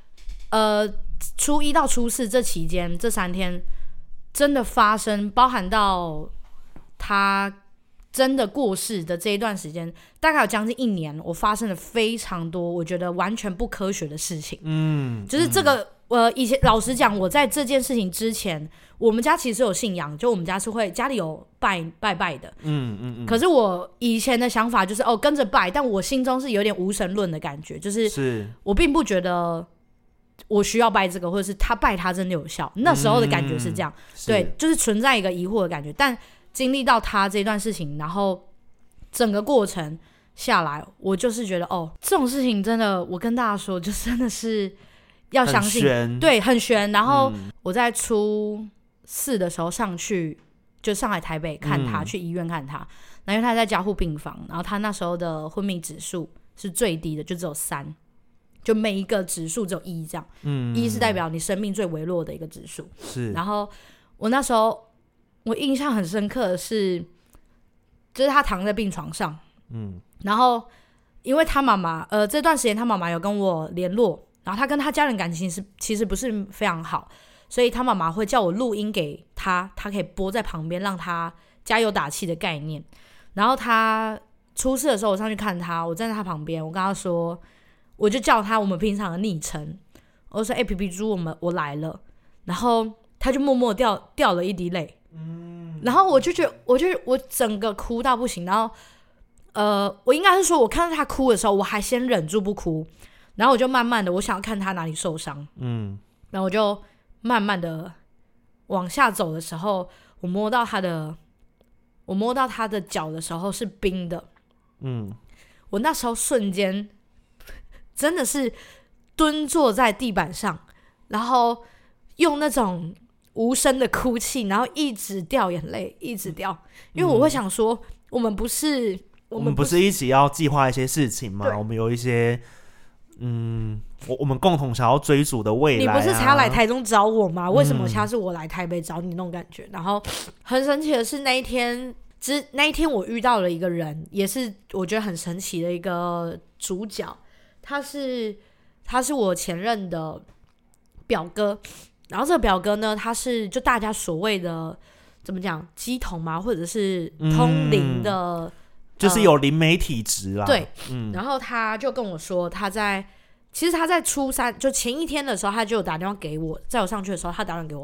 初1到初4这期间，这3天真的发生，包含到他真的过世的这一段时间，大概有将近1年，我发生了非常多我觉得完全不科学的事情。就是这个以前老实讲，我在这件事情之前，我们家其实有信仰，就我们家是会家里有拜的。可是我以前的想法就是跟着拜，但我心中是有点无神论的感觉，就是我并不觉得我需要拜这个，或者是他拜他真的有效。那时候的感觉是这样，对，就是存在一个疑惑的感觉。但经历到他这段事情，然后整个过程下来，我就是觉得这种事情真的，我跟大家说，就真的是要相信，对，很悬。然后我在初4的时候上来台北看他，去医院看他。因为他在加护病房，然后他那时候的昏迷指数是最低的，就只有3，就每一个指数只有1这样。1是代表你生命最微弱的一个指数。是。然后我那时候我印象很深刻的是，就是他躺在病床上，然后因为他妈妈这段时间他妈妈有跟我联络，然后他跟他家人感情其实不是非常好，所以他妈妈会叫我录音给他可以播在旁边让他加油打气的概念。然后他出事的时候，我上去看他，我站在他旁边，我跟他说，我就叫他我们平常的昵称，我说皮皮猪我来了，然后他就默默掉了一滴泪。然后我就觉得我整个哭到不行。然后我应该是说，我看到他哭的时候，我还先忍住不哭，然后我就慢慢的，我想要看他哪里受伤。然后我就慢慢的往下走的时候，我摸到他的脚的时候是冰的。我那时候瞬间真的是蹲坐在地板上，然后用那种无声的哭泣，然后一直掉眼泪，一直掉。因为我会想说，我们不是一起要计划一些事情吗？我们有一些我们共同想要追逐的未来。你不是才要来台中找我吗？为什么现在是我来台北找你那种感觉？然后很神奇的是，那一天我遇到了一个人，也是我觉得很神奇的一个主角。他是我前任的表哥。然后这个表哥呢，他是就大家所谓的怎么讲乩童嘛，或者是通灵的，就是有灵媒体质啦。对，然后他就跟我说，其实他在初3就前一天的时候，他就有打电话给我，在我上去的时候，他打电话给我，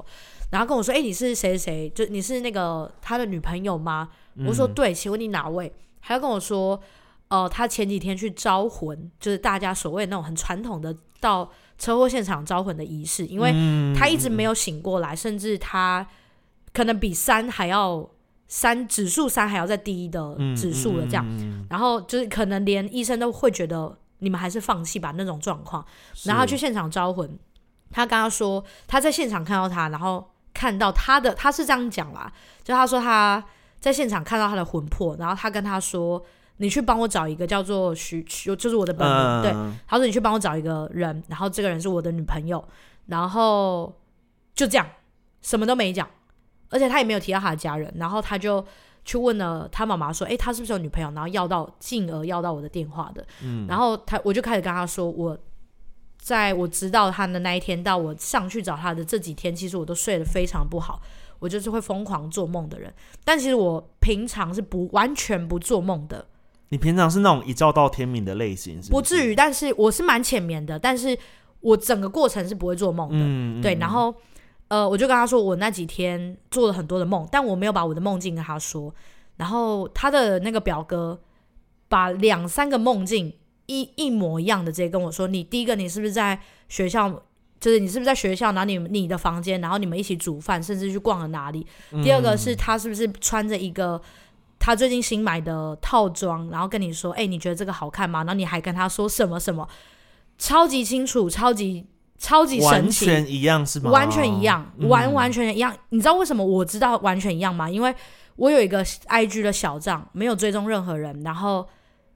然后跟我说你是谁谁谁，就你是那个他的女朋友吗？我说对，请问你哪位？还要跟我说他前几天去招魂，就是大家所谓那种很传统的到车祸现场招魂的仪式，因为他一直没有醒过来，甚至他可能比指数3还要再低的指数了这样，然后就是可能连医生都会觉得你们还是放弃吧那种状况，然后他去现场招魂，他跟他说他在现场看到他，然后看到他是这样讲啦，就他说他在现场看到他的魂魄，然后他跟他说你去帮我找一个叫做就是我的本名，对，他说你去帮我找一个人，然后这个人是我的女朋友，然后就这样什么都没讲，而且他也没有提到他的家人，然后他就去问了他妈妈说他是不是有女朋友，然后进而要到我的电话的，然后我就开始跟他说在我知道他的那一天到我上去找他的这几天，其实我都睡得非常不好，我就是会疯狂做梦的人，但其实我平常是完全不做梦的。 你平常是那种一觉到天明的类型是不是？ 不至于，但是我是蛮浅眠的，但是我整个过程是不会做梦的，对，然后我就跟他说我那几天做了很多的梦，但我没有把我的梦境跟他说，然后他的那个表哥把2-3个梦境一模一样的直接跟我说，第一个你是不是在学校，就是你是不是在学校，然后你的房间，然后你们一起煮饭，甚至去逛了哪里，第二个是他是不是穿着一个他最近新买的套装，然后跟你说你觉得这个好看吗？然后你还跟他说什么什么，超级清楚，超级神奇， 完全一样是吗？ 完全一样，完全一样。你知道为什么我知道完全一样吗？因为我有一个 IG 的小账，没有追踪任何人，然后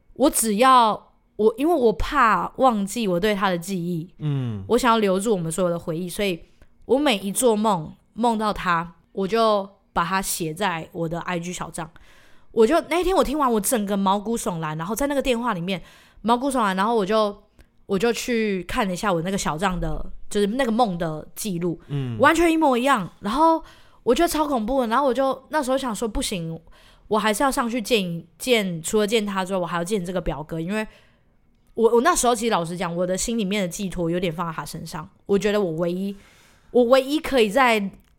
因为我怕忘记我对他的记忆，我想要留住我们所有的回忆，所以我每一做梦到他，我就把它写在我的 IG 小账。那一天我听完，我整个毛骨悚然，然后在那个电话里面毛骨悚然，然后我就去看了一下我那个小账的，就是那个梦的记录，完全一模一样，然后我觉得超恐怖的，然后我就那时候想说不行，我还是要上去见，除了见他之外，我还要见这个表哥，因为我那时候其实老实讲，我的心里面的寄托有点放在他身上，我觉得我唯一可以在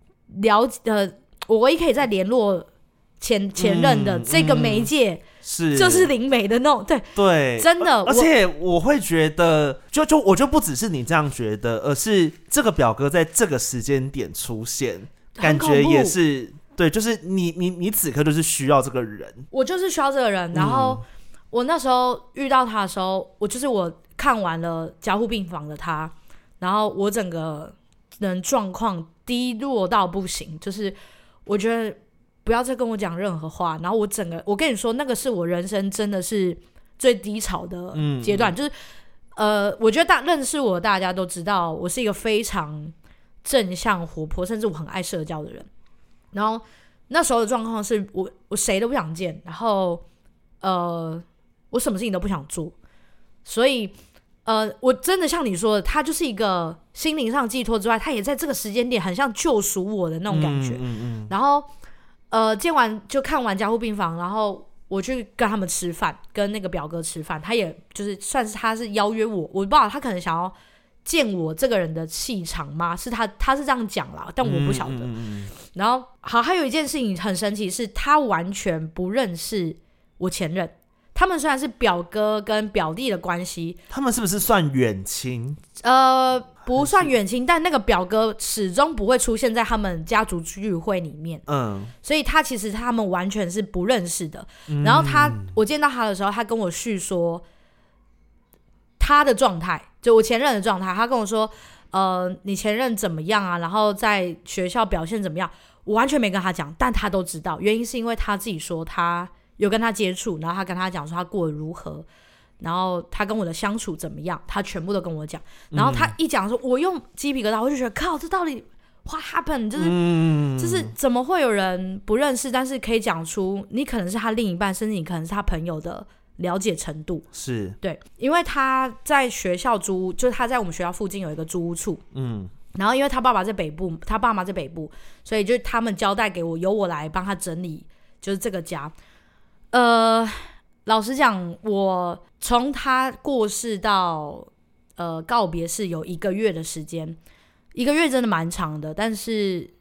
联络前任的这个媒介，就是灵媒的那种，对，真的。 而且我会觉得，我就不只是你这样觉得，而是这个表哥在这个时间点出现，感觉也是对，就是你此刻就是需要这个人， 我就是需要这个人。然后我那时候遇到他的时候，我看完了加护病房的他，然后我整个人状况低落到不行，就是我觉得不要再跟我讲任何话，然后我跟你说，那个是我人生真的是最低潮的阶段，就是我觉得认识我的大家都知道，我是一个非常正向活泼，甚至我很爱社交的人。然后那时候的状况是我谁都不想见，然后我什么事情都不想做，所以我真的像你说的，他就是一个心灵上寄托之外，他也在这个时间点很像救赎我的那种感觉。然后看完加护病房，然后我去跟他们吃饭，跟那个表哥吃饭，他也就是算是他是邀约我不知道他可能想要见我这个人的气场吗？是他是这样讲啦，但我不晓得。然后还有一件事情很神奇，是他完全不认识我前任。他们虽然是表哥跟表弟的关系， 他们是不是算远亲？ 不算远亲，但那个表哥始终不会出现在他们家族聚会里面。所以其实他们完全是不认识的。然后我见到他的时候，他跟我叙说他的状态，就我前任的状态。他跟我说，你前任怎么样啊？然后在学校表现怎么样？我完全没跟他讲，但他都知道。原因是因为他自己说他有跟他接触，然后他跟他讲说他过得如何，然后他跟我的相处怎么样，他全部都跟我讲。然后他一讲说，我用鸡皮疙瘩，我就觉得靠，这到底 what happened？ 就是怎么会有人不认识，但是可以讲出你可能是他另一半，甚至你可能是他朋友的了解程度。 是对，因为他在学校就是他在我们学校附近有一个租屋处，然后因为他爸妈在北部，所以就他们交代给我，由我来帮他整理，就是这个家。老实讲，我从他过世到告别式有1个月的时间，1个月真的蛮长的，但是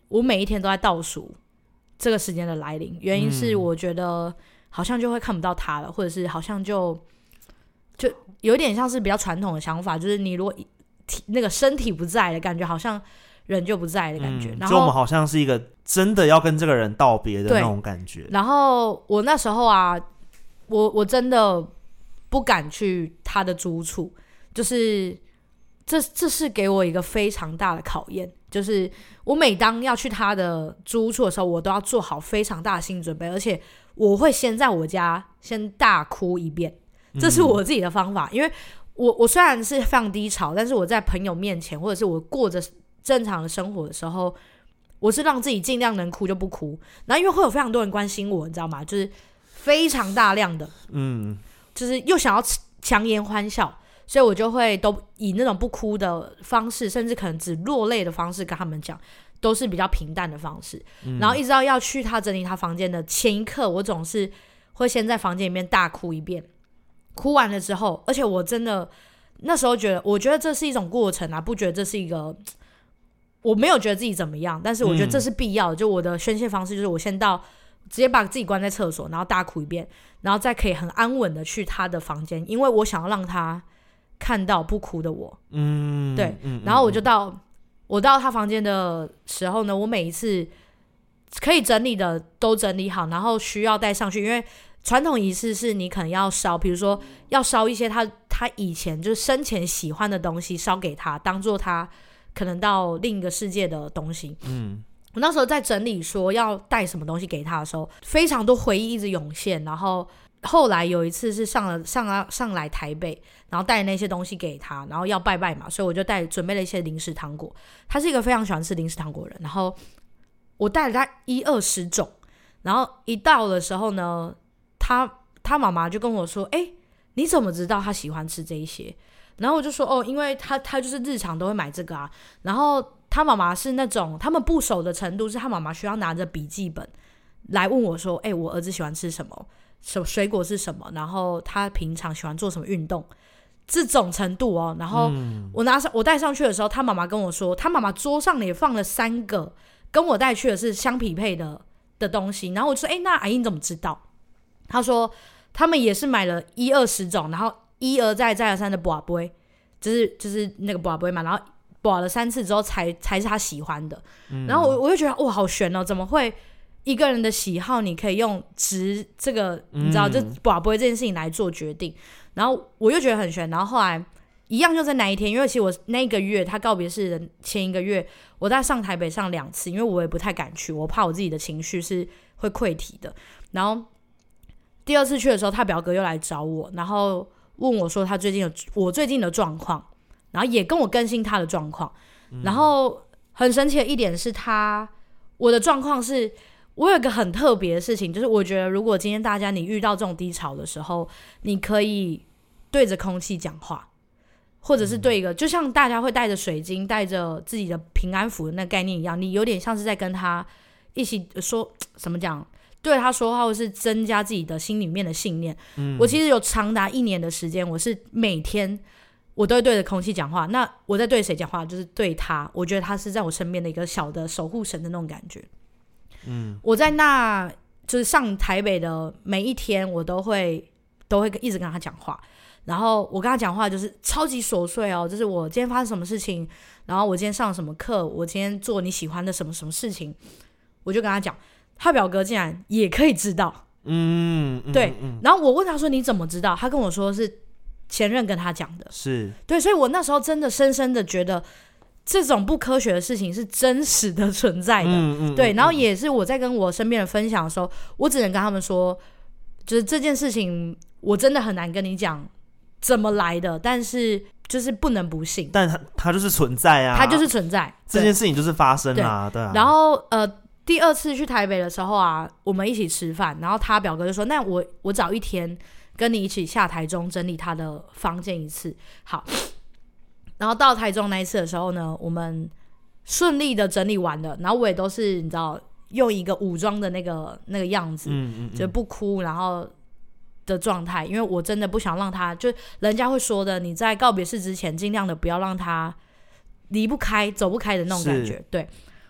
我每一天都在倒数这个时间的来临，原因是我觉得好像就会看不到他了，或者是好像就有点像是比较传统的想法，就是你如果那个身体不在的感觉，好像人就不在的感觉，然后就我们好像是一个真的要跟这个人道别的那种感觉。 然后我那时候啊，我真的不敢去他的租屋处，就是这是给我一个非常大的考验，就是我每当要去他的租屋处的时候，我都要做好非常大的心理准备，而且我会先在我家先大哭一遍，这是我自己的方法，因为我虽然是非常低潮，但是我在朋友面前或者是我过着正常的生活的时候，我是让自己尽量能哭就不哭，然后因为会有非常多人关心我，你知道吗？就是非常大量的，就是又想要强颜欢笑，所以我就会都以那种不哭的方式，甚至可能只落泪的方式跟他们讲，都是比较平淡的方式。然后一直到要去他整理他房间的前一刻，我总是会先在房间里面大哭一遍。哭完了之后，而且我真的那时候我觉得这是一种过程啊，不觉得这是一个，我没有觉得自己怎么样，但是我觉得这是必要的。就我的宣泄方式就是我先直接把自己关在厕所，然后大哭一遍，然后再可以很安稳的去他的房间，因为我想要让他看到不哭的我。对。然后我到他房间的时候呢，我每一次可以整理的都整理好，然后需要带上去，因为传统仪式是你可能要烧，比如说要烧一些他以前就是生前喜欢的东西，烧给他，当做他可能到另一个世界的东西。我那时候在整理说要带什么东西给他的时候，非常多回忆一直涌现，然后后来有一次是上来台北，然后带那些东西给他，然后要拜拜嘛，所以我就准备了一些零食糖果。他是一个非常喜欢吃零食糖果的人，然后我带了他10-20种，然后一到的时候呢，他妈妈就跟我说：“你怎么知道他喜欢吃这一些？”然后我就说：“因为他就是日常都会买这个啊。”然后他妈妈是那种他们不熟的程度，是他妈妈需要拿着笔记本来问我说：“我儿子喜欢吃什么？水果是什么？然后他平常喜欢做什么运动？”这种程度哦。然后我带上去的时候，他妈妈跟我说，他妈妈桌上也放了3个跟我带去的是相匹配的东西。然后我就说：“那阿姨你怎么知道？”他说他们也是买了10-20种，然后一而再再而三的拔杯，就是那个拔杯嘛，然后拔了3次之后才是他喜欢的。然后我就觉得哇，好悬哦，怎么会一个人的喜好你可以用这个你知道就拔杯这件事情来做决定？然后我又觉得很悬。然后后来一样就在那一天，因为其实我那个月他告别式的前一个月，我在上台北上2次，因为我也不太敢去，我怕我自己的情绪是会溃堤的。然后第2次去的时候，他表哥又来找我，然后问我说我最近的状况，然后也跟我更新他的状况。然后很神奇的一点是我的状况是，我有一个很特别的事情，就是我觉得如果今天大家你遇到这种低潮的时候，你可以对着空气讲话，或者是对一个就像大家会带着水晶带着自己的平安符的那个概念一样，你有点像是在跟他一起说怎么讲，对他说话，或是增加自己的心里面的信念。我其实有长达1年的时间，我是每天我都会对着空气讲话。那我在对谁讲话？就是对他，我觉得他是在我身边的一个小的守护神的那种感觉。我在就是上台北的每一天，我都会一直跟他讲话。然后我跟他讲话就是超级琐碎哦，就是我今天发生什么事情，然后我今天上了什么课，我今天做你喜欢的什么什么事情，我就跟他讲。他表哥竟然也可以知道。对。然后我问他说你怎么知道？他跟我说是前任跟他讲的。 是。 对，所以我那时候真的深深的觉得这种不科学的事情是真实的存在的。对。然后也是我在跟我身边人分享的时候，我只能跟他们说，就是这件事情我真的很难跟你讲怎么来的，但是就是不能不信。 但它就是存在啊， 它就是存在， 这件事情就是发生啊。对啊。 然后第2次去台北的时候啊，我们一起吃饭，然后他表哥就说：“那我找一天跟你一起下台中整理他的房间1次。”好，然后到台中那一次的时候呢，我们顺利的整理完了，然后我也都是你知道用一个武装的那个样子，就不哭，然后的状态，因为我真的不想让他，就人家会说的，你在告别式之前尽量的不要让他离不开、走不开的那种感觉，对。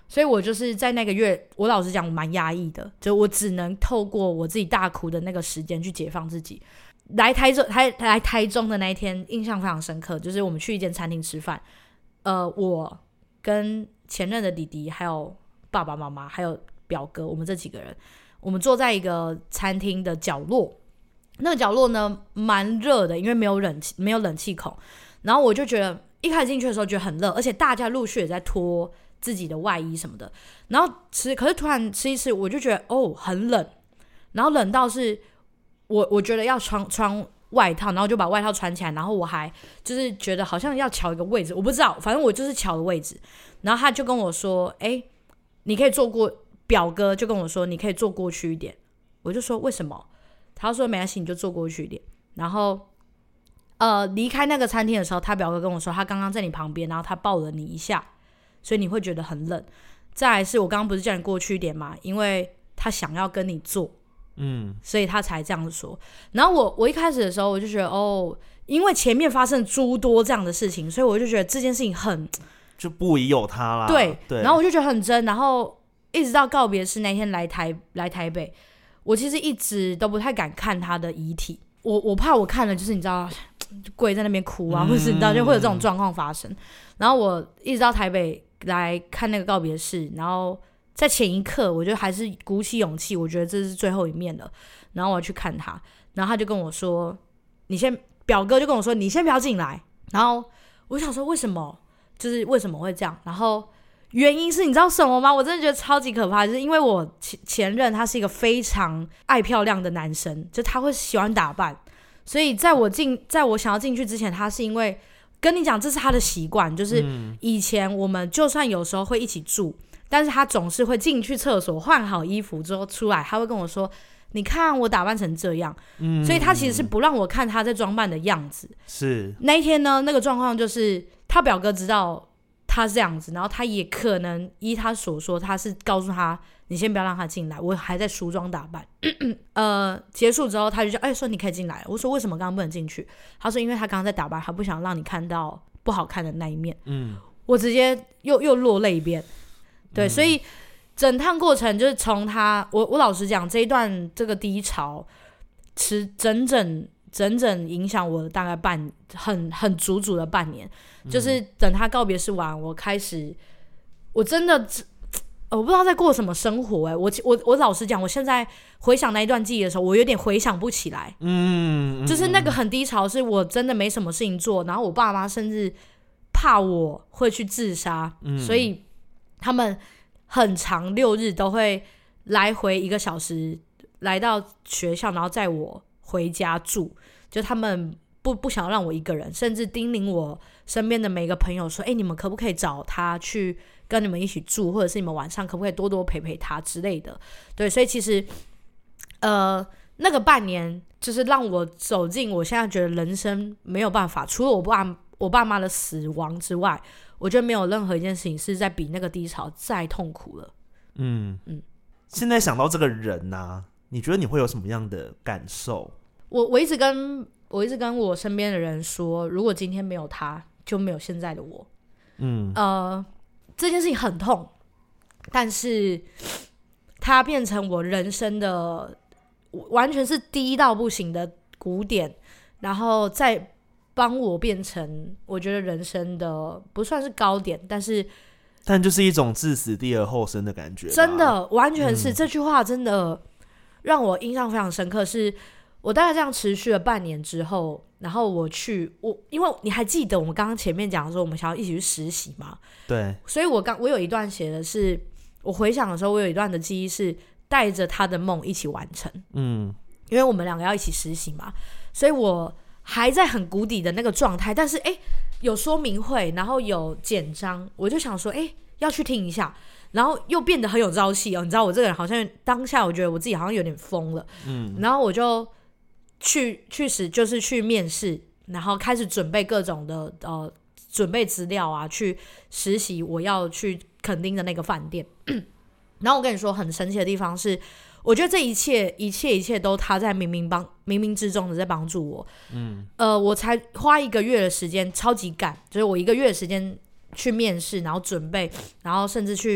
所以我就是在那个月，我老实讲我蛮压抑的，就我只能透过我自己大哭的那个时间去解放自己。来台中的那一天印象非常深刻，就是我们去一间餐厅吃饭，我跟前任的弟弟还有爸爸妈妈还有表哥，我们这几个人，我们坐在一个餐厅的角落，那个角落呢蛮热的，因为没有冷气孔，然后我就觉得一开始进去的时候觉得很热，而且大家陆续也在脱自己的外衣什么的，然后可是突然吃一吃我就觉得很冷，然后冷到是我觉得要穿外套，然后就把外套穿起来，然后我还就是觉得好像要瞧一个位置，我不知道，反正我就是瞧的位置，然后他就跟我说你可以坐过，表哥就跟我说你可以坐过去一点，我就说为什么？他说没关系，你就坐过去一点。然后离开那个餐厅的时候，他表哥跟我说他刚刚在你旁边，然后他抱了你一下，所以你会觉得很冷。再来是我刚刚不是叫你过去一点吗？因为他想要跟你坐，所以他才这样子说。然后我一开始的时候我就觉得因为前面发生诸多这样的事情，所以我就觉得这件事情很就不疑有他啦。 对，然后我就觉得很真，然后一直到告别式那天来台北，我其实一直都不太敢看他的遗体，我怕我看了就是你知道跪在那边哭啊，或者是你知道就会有这种状况发生。然后我一直到台北来看那个告别式，然后在前一刻我就还是鼓起勇气，我觉得这是最后一面了，然后我要去看他，然后他就跟我说表哥就跟我说你先不要进来，然后我想说为什么，就是为什么会这样，然后原因是你知道什么吗？我真的觉得超级可怕，就是因为我前任他是一个非常爱漂亮的男生，就他会喜欢打扮，所以在我想要进去之前，他是因为跟你讲这是他的习惯，就是以前我们就算有时候会一起住，但是他总是会进去厕所换好衣服之后出来，他会跟我说你看我打扮成这样，所以他其实是不让我看他在装扮的样子。 是那一天呢，那个状况就是他表哥知道他是这样子，然后他也可能依他所说，他是告诉他你先不要让他进来，我还在梳妆打扮。结束之后他就说你可以进来了。我说为什么刚刚不能进去？他说因为他刚刚在打扮，他不想让你看到不好看的那一面。我直接又落泪一遍。对，所以整趟过程就是从我老实讲，这个低潮是整整影响我大概很足的半年。就是等他告别式完，我真的我不知道在过什么生活。我老实讲，我现在回想那一段记忆的时候，我有点回想不起来。就是那个很低潮，是我真的没什么事情做，然后我爸妈甚至怕我会去自杀，所以他们很长6日都会来回1个小时来到学校，然后载我回家住，就他们不想让我一个人，甚至叮咛我身边的每个朋友说你们可不可以找他去跟你们一起住，或者是你们晚上可不可以多多陪陪他之类的。对，所以其实那个半年就是让我走进我现在觉得人生没有办法，除了我爸妈的死亡之外，我觉得没有任何一件事情是在比那个低潮再痛苦了。 现在想到这个人啊，你觉得你会有什么样的感受？ 我一直跟我身边的人说，如果今天没有他，就没有现在的我。这件事情很痛，但是它变成我人生的完全是低到不行的谷点，然后再帮我变成我觉得人生的不算是高点，但就是一种置死地而后生的感觉。 真的完全是，这句话真的让我印象非常深刻。是我大概这样持续了半年之后，然后因为你还记得我们刚刚前面讲说我们想要一起去实习吗？ 对， 所以我有一段写的是，我回想的时候，我有一段的记忆是带着他的梦一起完成。因为我们2个要一起实习嘛，所以我还在很谷底的那个状态，但是有说明会，然后有简章，我就想说要去听一下，然后又变得很有朝气。你知道我这个人好像当下我觉得我自己好像有点疯了。然后我就就是去面试，然后开始准备各种的准备资料啊，去实习我要去垦丁的那个饭店。然后我跟你说很神奇的地方是，我觉得这一切都他在冥冥之中的在帮助我。我才花1个月的时间，超级赶，就是我1个月的时间去面试，然后准备，然后甚至去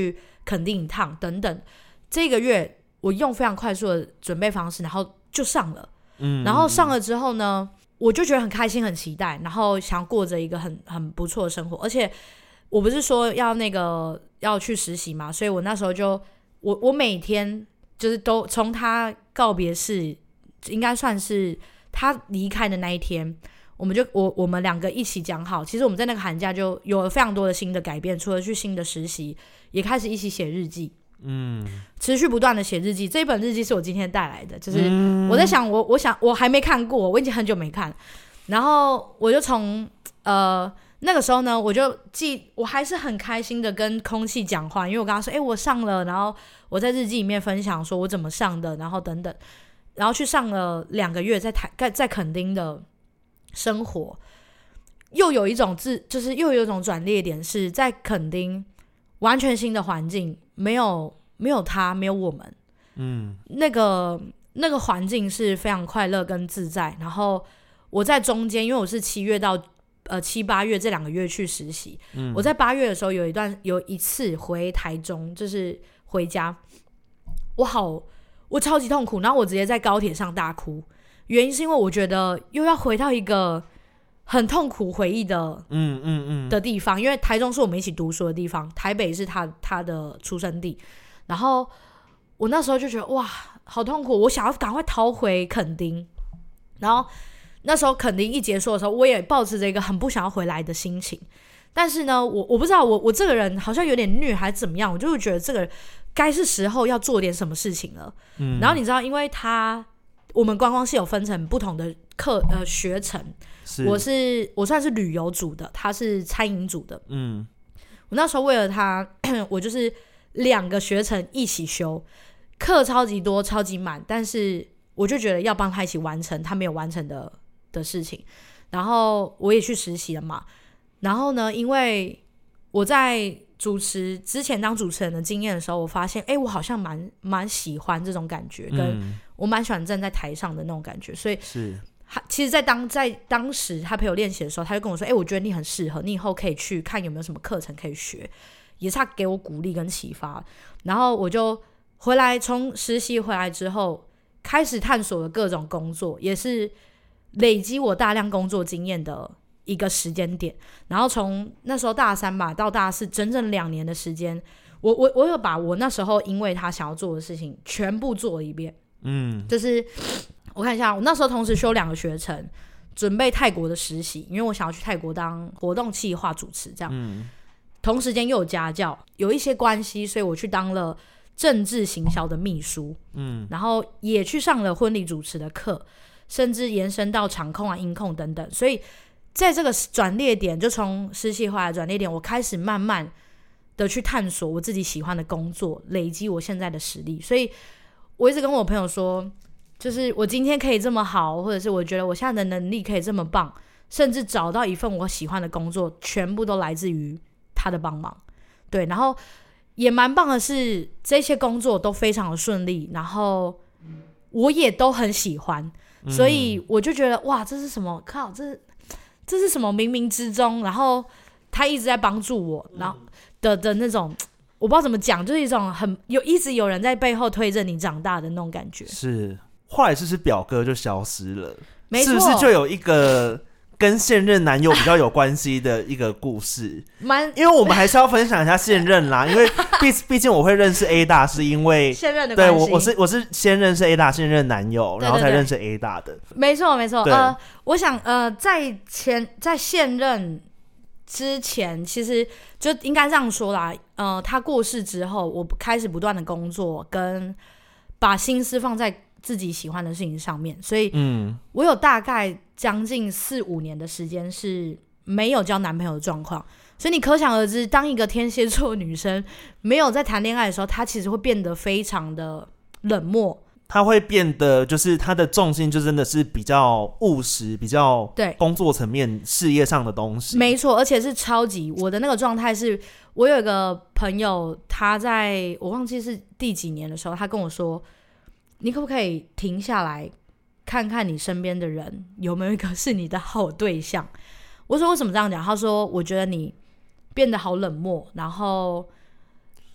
垦丁一趟等等。这个月我用非常快速的准备方式，然后就上了。然后上了之后呢，我就觉得很开心很期待，然后想过着一个很不错的生活。而且我不是说要去实习嘛，所以我那时候就我每天就是都从他告别式，应该算是他离开的那一天，我们两个一起讲好，其实我们在那个寒假就有了非常多的新的改变，除了去新的实习，也开始一起写日记，持续不断的写日记。这一本日记是我今天带来的，就是我在想我想我还没看过，我已经很久没看，然后我就从那个时候呢，我还是很开心的跟空气讲话，因为我跟他说我上了，然后我在日记里面分享说我怎么上的，然后等等，然后去上了2个月在垦丁的生活，又有一种转捩点，是在垦丁完全新的环境，没有他，没有我们，那个环境是非常快乐跟自在。然后我在中间，因为我是7月到7、8月这2个月去实习，我在8月的时候有一次回台中，就是回家，我超级痛苦，然后我直接在高铁上大哭。原因是因为我觉得又要回到一个很痛苦回忆的地方，因为台中是我们一起读书的地方，台北是他的出生地。然后我那时候就觉得哇，好痛苦，我想要赶快逃回垦丁。然后那时候垦丁一结束的时候，我也抱持着一个很不想要回来的心情。但是呢，我不知道我这个人好像有点虐还是怎么样，我就会觉得这个该是时候要做点什么事情了。然后你知道，因为我们观光系有分成不同的学程，我算是旅游组的，他是餐饮组的。我那时候为了他，我就是2个学程一起修，课超级多超级满，但是我就觉得要帮他一起完成他没有完成的事情。然后我也去实习了嘛，然后呢，因为我在之前当主持人的经验的时候，我发现我好像蛮喜欢这种感觉，跟我蛮喜欢站在台上的那种感觉。所以其实在当时他陪我练习的时候，他就跟我说我觉得你很适合，你以后可以去看有没有什么课程可以学，也是他给我鼓励跟启发。然后我就从实习回来之后，开始探索了各种工作，也是累积我大量工作经验的一个时间点。然后从那时候大3吧到大4，整整2年的时间，我有把我那时候因为他想要做的事情全部做了一遍。就是我看一下，我那时候同时修2个学程，准备泰国的实习，因为我想要去泰国当活动企划主持这样。同时间又有家教，有一些关系，所以我去当了政治行销的秘书。然后也去上了婚礼主持的课，甚至延伸到场控啊、音控等等。所以在这个转捩点，就从实习回来的转捩点，我开始慢慢的去探索我自己喜欢的工作，累积我现在的实力。所以我一直跟我朋友说，就是我今天可以这么好，或者是我觉得我现在的能力可以这么棒，甚至找到一份我喜欢的工作，全部都来自于他的帮忙。对，然后也蛮棒的是，这些工作都非常的顺利，然后我也都很喜欢。所以我就觉得哇，这是什么？靠，这是什么？冥冥之中，然后他一直在帮助我，然后的那种，我不知道怎么讲，就是一种一直有人在背后推着你长大的那种感觉。 是，后来是表哥就消失了， 没错， 是不是就有一个跟现任男友比较有关系的一个故事？因为我们还是要分享一下现任啦，因为毕竟我会认识 A 大是因为现任的关系。 对，我是先认识 A 大现任男友，然后才认识 A 大的。 没错没错。我想在现任之前，其实就应该这样说啦。他过世之后，我开始不断的工作，跟把心思放在自己喜欢的事情上面，所以我有大概将近4、5年的时间是没有交男朋友的状况。所以你可想而知，当一个天蝎座女生没有在谈恋爱的时候，她其实会变得非常的冷漠， 她会变得就是她的重心就真的是比较务实，比较工作层面事业上的东西。 没错，而且是超级，我的那个状态是，我有一个朋友，他在我忘记是第几年的时候，他跟我说，你可不可以停下来看看你身边的人有没有一个是你的好对象？我说为什么这样讲？他说我觉得你变得好冷漠，然后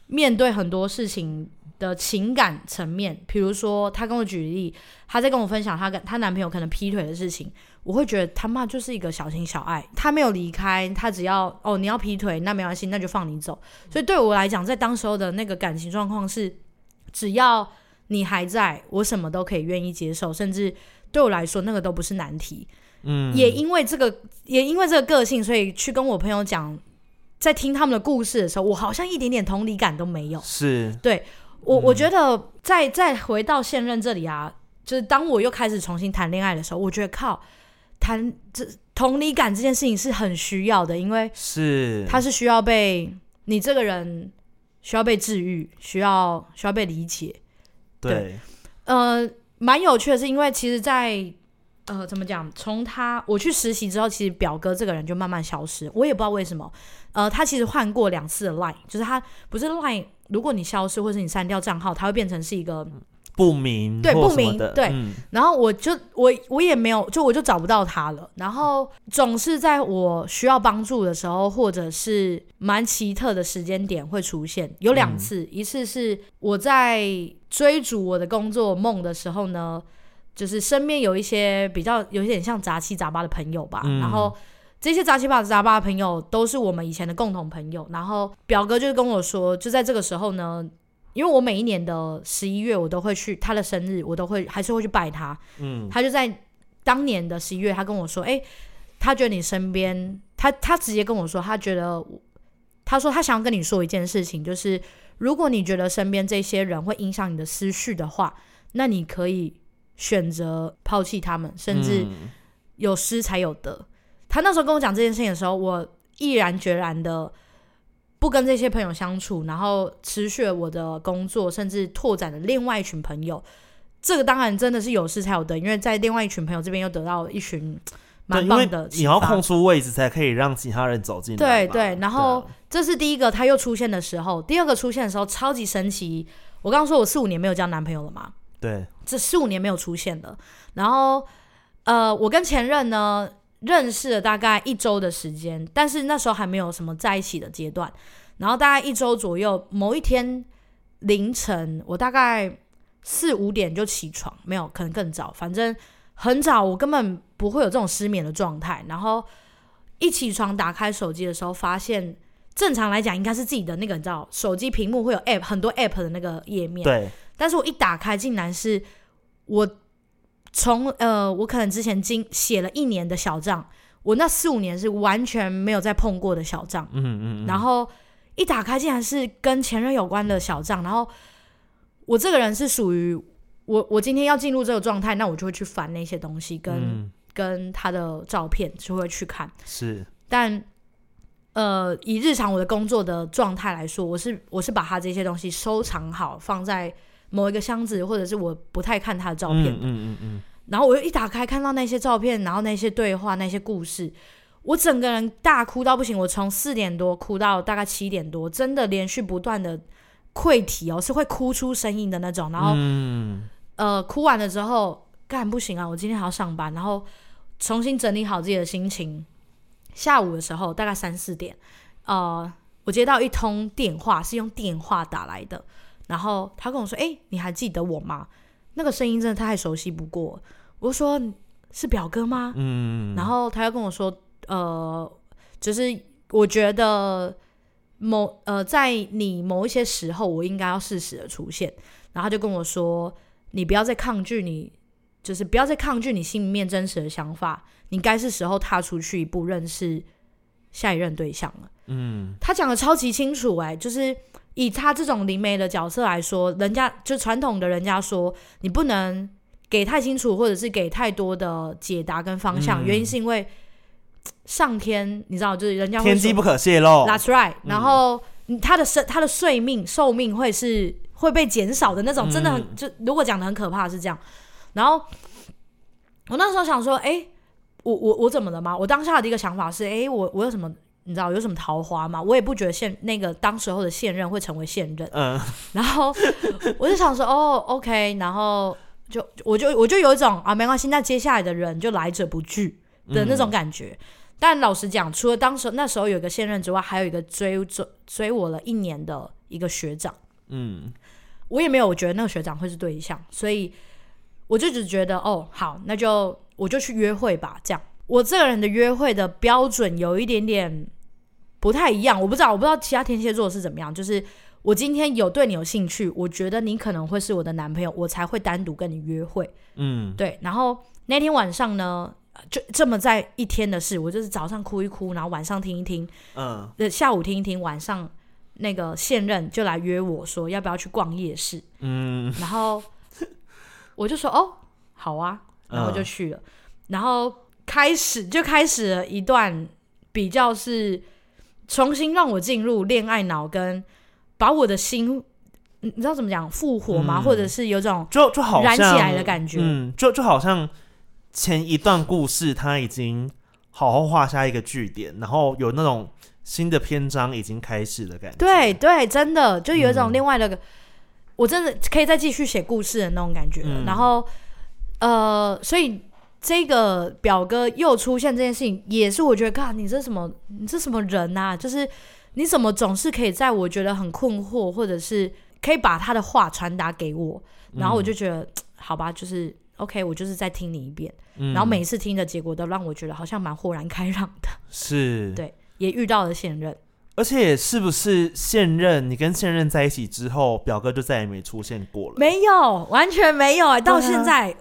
面对很多事情的情感层面，比如说他跟我举例，他在跟我分享他男朋友可能劈腿的事情，我会觉得他妈就是一个小情小爱，他没有离开，他只要你要劈腿那没关系，那就放你走。所以对我来讲，在当时候的那个感情状况是，只要你还在，我什么都可以愿意接受，甚至对我来说那个都不是难题。也因为这个个性，所以去跟我朋友讲，在听他们的故事的时候，我好像一点点同理感都没有。 是， 对，我觉得再回到现任这里啊，就是当我又开始重新谈恋爱的时候，我觉得靠谈同理感这件事情是很需要的，因为是他是需要被你这个人需要被治愈，需要被理解。 对， 蛮有趣的是，因为其实在怎么讲？从我去实习之后，其实表哥这个人就慢慢消失，我也不知道为什么。他其实换过2次的 line， 就是他不是 line， 如果你消失或是你删掉账号，他会变成是一个不明， 对，不明，对。然后我也没有，我就找不到他了。然后总是在我需要帮助的时候，或者是蛮奇特的时间点会出现，有2次，一次是我在追逐我的工作梦的时候呢。就是身边有一些有点像杂七杂八的朋友吧，然后这些杂七杂八的朋友都是我们以前的共同朋友，然后表哥就跟我说，就在这个时候呢，因为我每一年的11月我都会去他的生日，我都还是会去拜他，他就在当年的11月，他跟我说，他觉得你身边，他直接跟我说，他说他想要跟你说一件事情，就是如果你觉得身边这些人会影响你的思绪的话，那你可以选择抛弃他们，甚至有失才有得。他那时候跟我讲这件事情的时候，我毅然决然的不跟这些朋友相处，然后持续了我的工作，甚至拓展了另外一群朋友。这个当然真的是有失才有得，因为在另外一群朋友这边又得到一群蛮棒的启发。 你要空出位置才可以让其他人走进来。 对，然后这是第一个他又出现的时候。第二个出现的时候超级神奇，我刚刚说我4-5年没有交男朋友了嘛， 对， 这4-5年没有出现了。然后我跟前任呢认识了大概1周的时间，但是那时候还没有什么在一起的阶段。然后大概1周左右，某一天凌晨，我大概4-5点就起床，没有，可能更早，反正很早，我根本不会有这种失眠的状态。然后一起床打开手机的时候，发现正常来讲应该是自己的那个，你知道，手机屏幕会有 app 很多 app 的那个页面， 对。 但是我一打开，竟然是我从我可能之前写了1年的小账，我那4-5年是完全没有再碰过的小账，然后一打开竟然是跟前任有关的小账，然后我这个人是属于我今天要进入这个状态，那我就会去翻那些东西，跟他的照片就会去看， 是， 但以日常我的工作的状态来说，我是把他这些东西收藏好，放在某一个箱子，或者是我不太看他的照片的。然后我又一打开看到那些照片，然后那些对话，那些故事，我整个人大哭到不行。我从4点多哭到大概7点多，真的连续不断的溃体是会哭出声音的那种。然后哭完了之后，干不行啊，我今天还要上班，然后重新整理好自己的心情。下午的时候大概3-4点，我接到一通电话，是用电话打来的。然后他跟我说：“你还记得我吗？”那个声音真的太熟悉不过。我就说：“是表哥吗？”然后他又跟我说：“就是我觉得在你某一些时候，我应该要适时的出现。”然后他就跟我说：“你不要再抗拒就是不要再抗拒你心里面真实的想法，你该是时候踏出去一步，认识下一任对象了。”他讲的超级清楚，就是以他这种灵媒的角色来说，人家就传统的人家说你不能给太清楚，或者是给太多的解答跟方向，原因是因为上天你知道，就是人家会说天机不可泄露 ，That's right。然后他的寿命会被减少的那种，真的很就如果讲的很可怕是这样。然后我那时候想说，我怎么了吗？我当下的一个想法是，我有什么？你知道有什么桃花吗？我也不觉得那个当时候的现任会成为现任。然后我就想说，OK， 然后我就有一种没关系，那接下来的人就来者不拒的那种感觉。 但老实讲，除了那时候有一个现任之外，还有一个追我了1年的一个学长。我也没有觉得那个学长会是对象，所以我就只觉得好，那我就去约会吧。这样，我这个人的约会的标准有一点点不太一样，我不知道其他天蝎座是怎么样。就是我今天对你有兴趣，我觉得你可能会是我的男朋友，我才会单独跟你约会。对。然后那天晚上呢，就这么在一天的事，我就是早上哭一哭，然后晚上听一听，下午听一听，晚上那个现任就来约我说要不要去逛夜市。然后我就说好啊，然后就去了。然后开始了一段比较是重新让我进入恋爱脑，跟把我的心，你知道怎么讲，复活吗？或者是有种就好像燃起来的感觉。 就好像前一段故事他已经好好画下一个句点，然后有那种新的篇章已经开始的感觉。对对，真的就有一种另外的，我真的可以再继续写故事的那种感觉。然后所以这个表哥又出现这件事情，也是我觉得，你这什么人啊？就是你怎么总是可以在我觉得很困惑，或者是可以把他的话传达给我，然后我就觉得好吧，就是 OK， 我就是再听你一遍。然后每一次听的结果都让我觉得好像蛮豁然开朗的。 是， 对，也遇到了现任。 而且是不是现任？你跟现任在一起之后，表哥就再也没出现过了？ 没有，完全没有到现在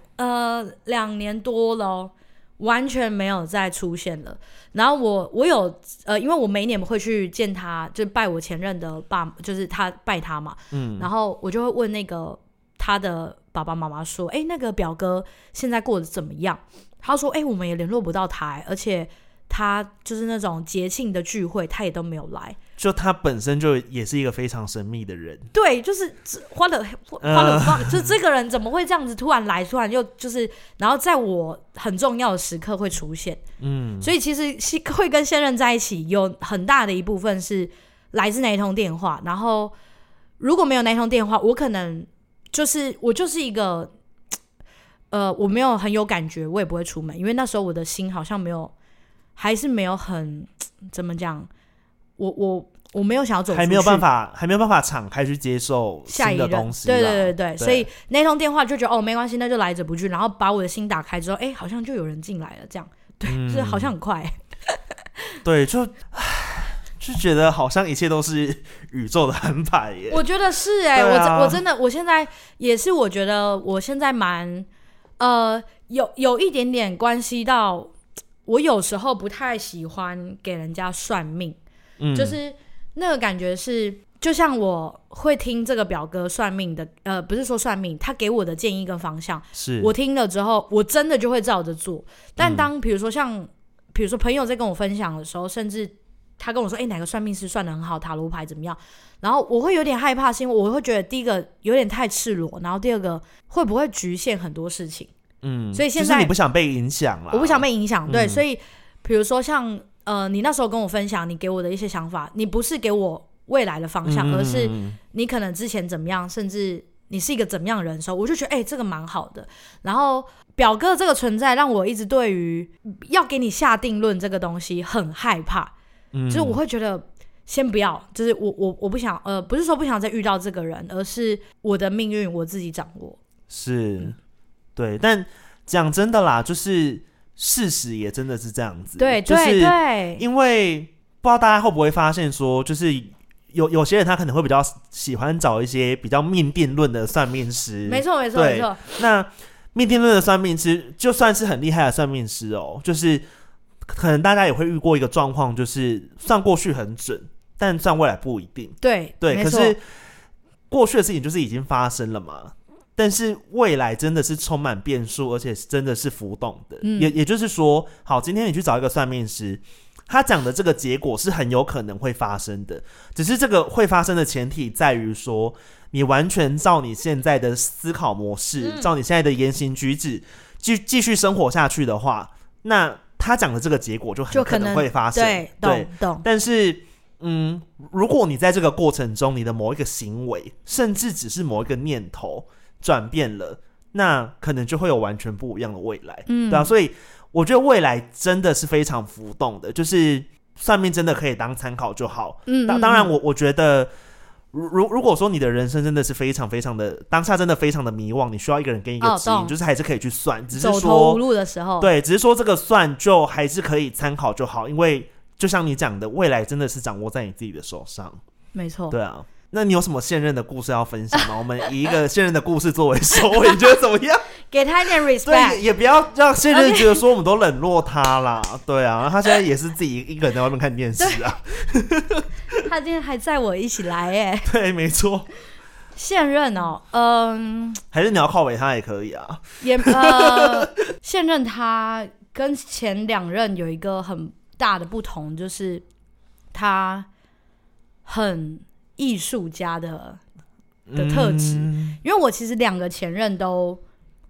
2年多了，完全没有再出现了。然后我有因为我每年会去见他，就拜我前任的就是他拜他嘛。然后我就会问那个他的爸爸妈妈说，那个表哥现在过得怎么样？他说我们也联络不到他，而且他就是那种节庆的聚会他也都没有来， 就他本身就也是一个非常神秘的人。 对，就是花了就这个人怎么会这样子突然来，突然又就是然后在我很重要的时刻会出现。所以其实会跟现任在一起有很大的一部分是来自那一通电话。然后如果没有那一通电话，我可能我就是一个我没有很有感觉，我也不会出门，因为那时候我的心好像还是没有很怎么讲，我没有想要走出去， 还没有办法敞开去接受新的东西。 对，所以那通电话就觉得没关系，那就来者不拒，然后把我的心打开之后，好像就有人进来了，这样对，就是好像很快。 对，就觉得好像一切都是宇宙的安排耶。 我觉得是我真的，我现在也是，我觉得我现在蛮有一点点关系到。我有时候不太喜欢给人家算命，就是那个感觉是，就像我会听这个表哥算命的，不是说算命，他给我的建议跟方向，是我听了之后，我真的就会照着做。但当比如说朋友在跟我分享的时候，甚至他跟我说，哪个算命师算得很好，塔罗牌怎么样，然后我会有点害怕，是因为我会觉得第一个有点太赤裸，然后第二个会不会局限很多事情。所以现在就是你不想被影响啦。 我不想被影响，对，所以比如说像你那时候跟我分享你给我的一些想法，你不是给我未来的方向，而是你可能之前怎么样，甚至你是一个怎么样的人的时候，我就觉得这个蛮好的。然后表哥这个存在让我一直对于要给你下定论这个东西很害怕，就是我会觉得先不要，就是我不想不是说不想再遇到这个人，而是我的命运我自己掌握。 是。对，但讲真的啦，就是事实也真的是这样子。 对， 就是对， 因为不知道大家会不会发现说，就是有些人他可能会比较喜欢找一些比较命定论的算命师。 没错。 那命定论的算命师，就算是很厉害的算命师就是可能大家也会遇过一个状况，就是算过去很准，但算未来不一定。 对， 可是过去的事情就是已经发生了嘛。但是未来真的是充满变数，而且真的是浮动的。也就是说，好，今天你去找一个算命师，他讲的这个结果是很有可能会发生的，只是这个会发生的前提在于说，你完全照你现在的思考模式，照你现在的言行举止继续生活下去的话，那他讲的这个结果就很可能会发生。 对，懂。 但是如果你在这个过程中，你的某一个行为，甚至只是某一个念头转变了，那可能就会有完全不一样的未来。对啊，所以我觉得未来真的是非常浮动的，就是算命真的可以当参考就好。当然我觉得如果说你的人生真的是非常非常的当下真的非常的迷惘，你需要一个人跟一个指引，就是还是可以去算，只是说走投无路的时候， 对，只是说这个算就还是可以参考就好，因为就像你讲的，未来真的是掌握在你自己的手上。 没错， 对啊。那你有什么现任的故事要分享吗？我们以一个现任的故事作为收尾，你觉得怎么样？ 给他一点 respect， 对，也不要让现任觉得说我们都冷落他啦。对啊，他现在也是自己一个人在外面看电视啊。 他今天还载我一起来耶。 对，没错。 现任哦， 还是你要靠北他也可以啊。 现任他跟前2任有一个很大的不同，就是他很艺术家的特质。因为我其实2个前任都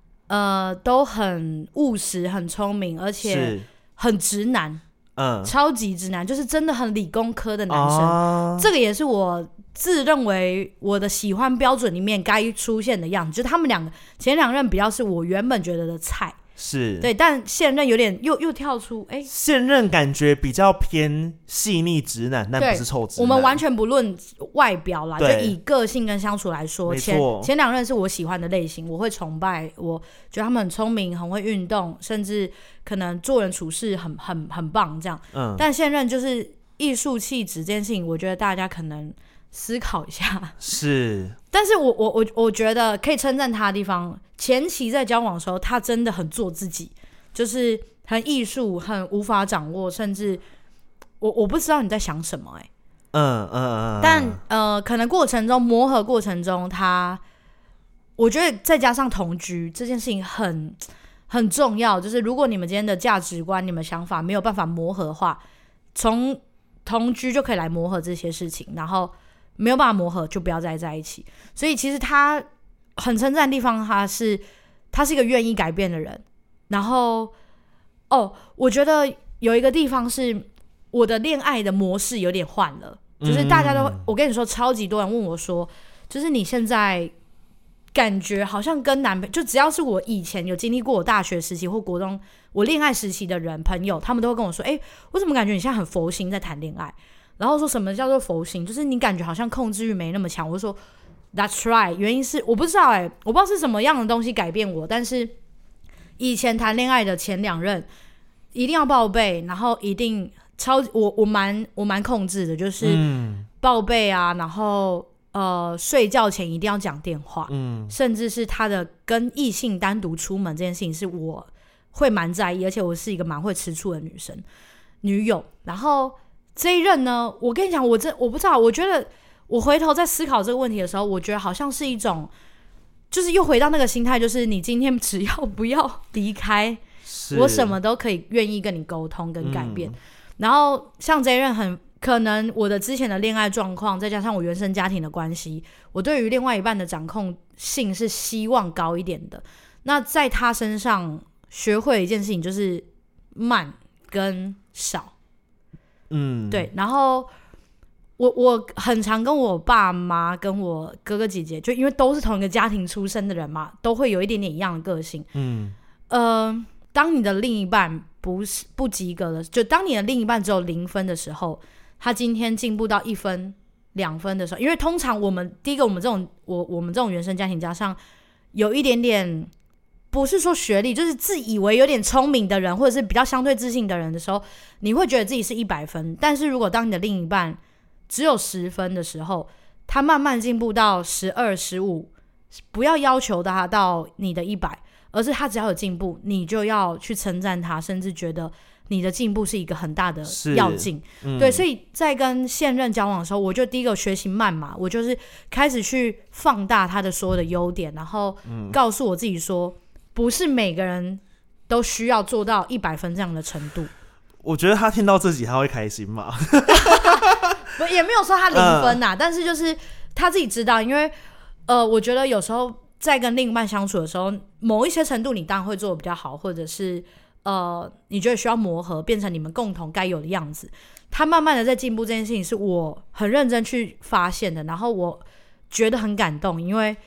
很务实、很聪明，而且很直男，超级直男，就是真的很理工科的男生。这个也是我自认为我的喜欢标准里面该出现的样子，就是他们前2任比较是我原本觉得的菜。 是对，但现任有点又跳出现任感觉比较偏细腻直男，但不是臭直男。 我们完全不论外表啦，就以个性跟相处来说，前2任是我喜欢的类型，我会崇拜，我觉得他们很聪明，很会运动，甚至可能做人处事很棒这样。但现任就是艺术气质这件事情，我觉得大家可能思考一下。 是， 但是我觉得可以称赞他的地方，前期在交往的时候，他真的很做自己，就是很艺术，很无法掌握，甚至我不知道你在想什么但可能磨合过程中，我觉得再加上同居这件事情很重要，就是如果你们今天的价值观、你们想法没有办法磨合的话，从同居就可以来磨合这些事情，然后没有办法磨合就不要再在一起。所以其实他很称赞的地方，他是一个愿意改变的人。然后我觉得有一个地方是我的恋爱的模式有点换了，就是大家都我跟你说超级多人问我说，就是你现在感觉好像跟男朋友，就只要是我以前有经历过我大学时期或国中我恋爱时期的人朋友，他们都会跟我说我怎么感觉你现在很佛心在谈恋爱，然后说什么叫做佛心，就是你感觉好像控制欲没那么强。我就说 That's right， 原因是我不知道我不知道是什么样的东西改变我，但是以前谈恋爱的前2任一定要报备，然后一定我蛮控制的，就是报备啊，然后睡觉前一定要讲电话，甚至是他的跟异性单独出门这件事情是我会蛮在意，而且我是一个蛮会吃醋的女友。然后这一任呢，我跟你讲，我不知道，我觉得我回头在思考这个问题的时候，我觉得好像是一种，就是又回到那个心态，就是你今天只要不要离开，我什么都可以愿意跟你沟通跟改变。然后像这一任很可能我的之前的恋爱状况，再加上我原生家庭的关系，我对于另外一半的掌控性是希望高一点的。那在他身上学会一件事情，就是慢跟少。对。然后我很常跟我爸妈跟我哥哥姐姐，就因为都是同一个家庭出身的人嘛，都会有一点点一样的个性。当你的另一半不及格的，就当你的另一半只有0分的时候，他今天进步到1分2分的时候，因为通常第一个我们这种原生家庭，加上有一点点不是说学历，就是自以为有点聪明的人，或者是比较相对自信的人的时候，你会觉得自己是100分。但是如果当你的另一半只有10分的时候，他慢慢进步到12、15，不要要求他到你的100，而是他只要有进步，你就要去称赞他，甚至觉得你的进步是一个很大的要进。对，所以在跟现任交往的时候，我就第一个学习慢嘛，我就是开始去放大他的所有的优点，然后告诉我自己说，不是每个人都需要做到100分这样的程度。 我觉得他听到自己他会开心嘛也没有说他0分啊，但是就是他自己知道，因为我觉得有时候在跟另一半相处的时候，某一些程度你当然会做得比较好，或者是你觉得需要磨合变成你们共同该有的样子。他慢慢的在进步，这件事情是我很认真去发现的，然后我觉得很感动，因为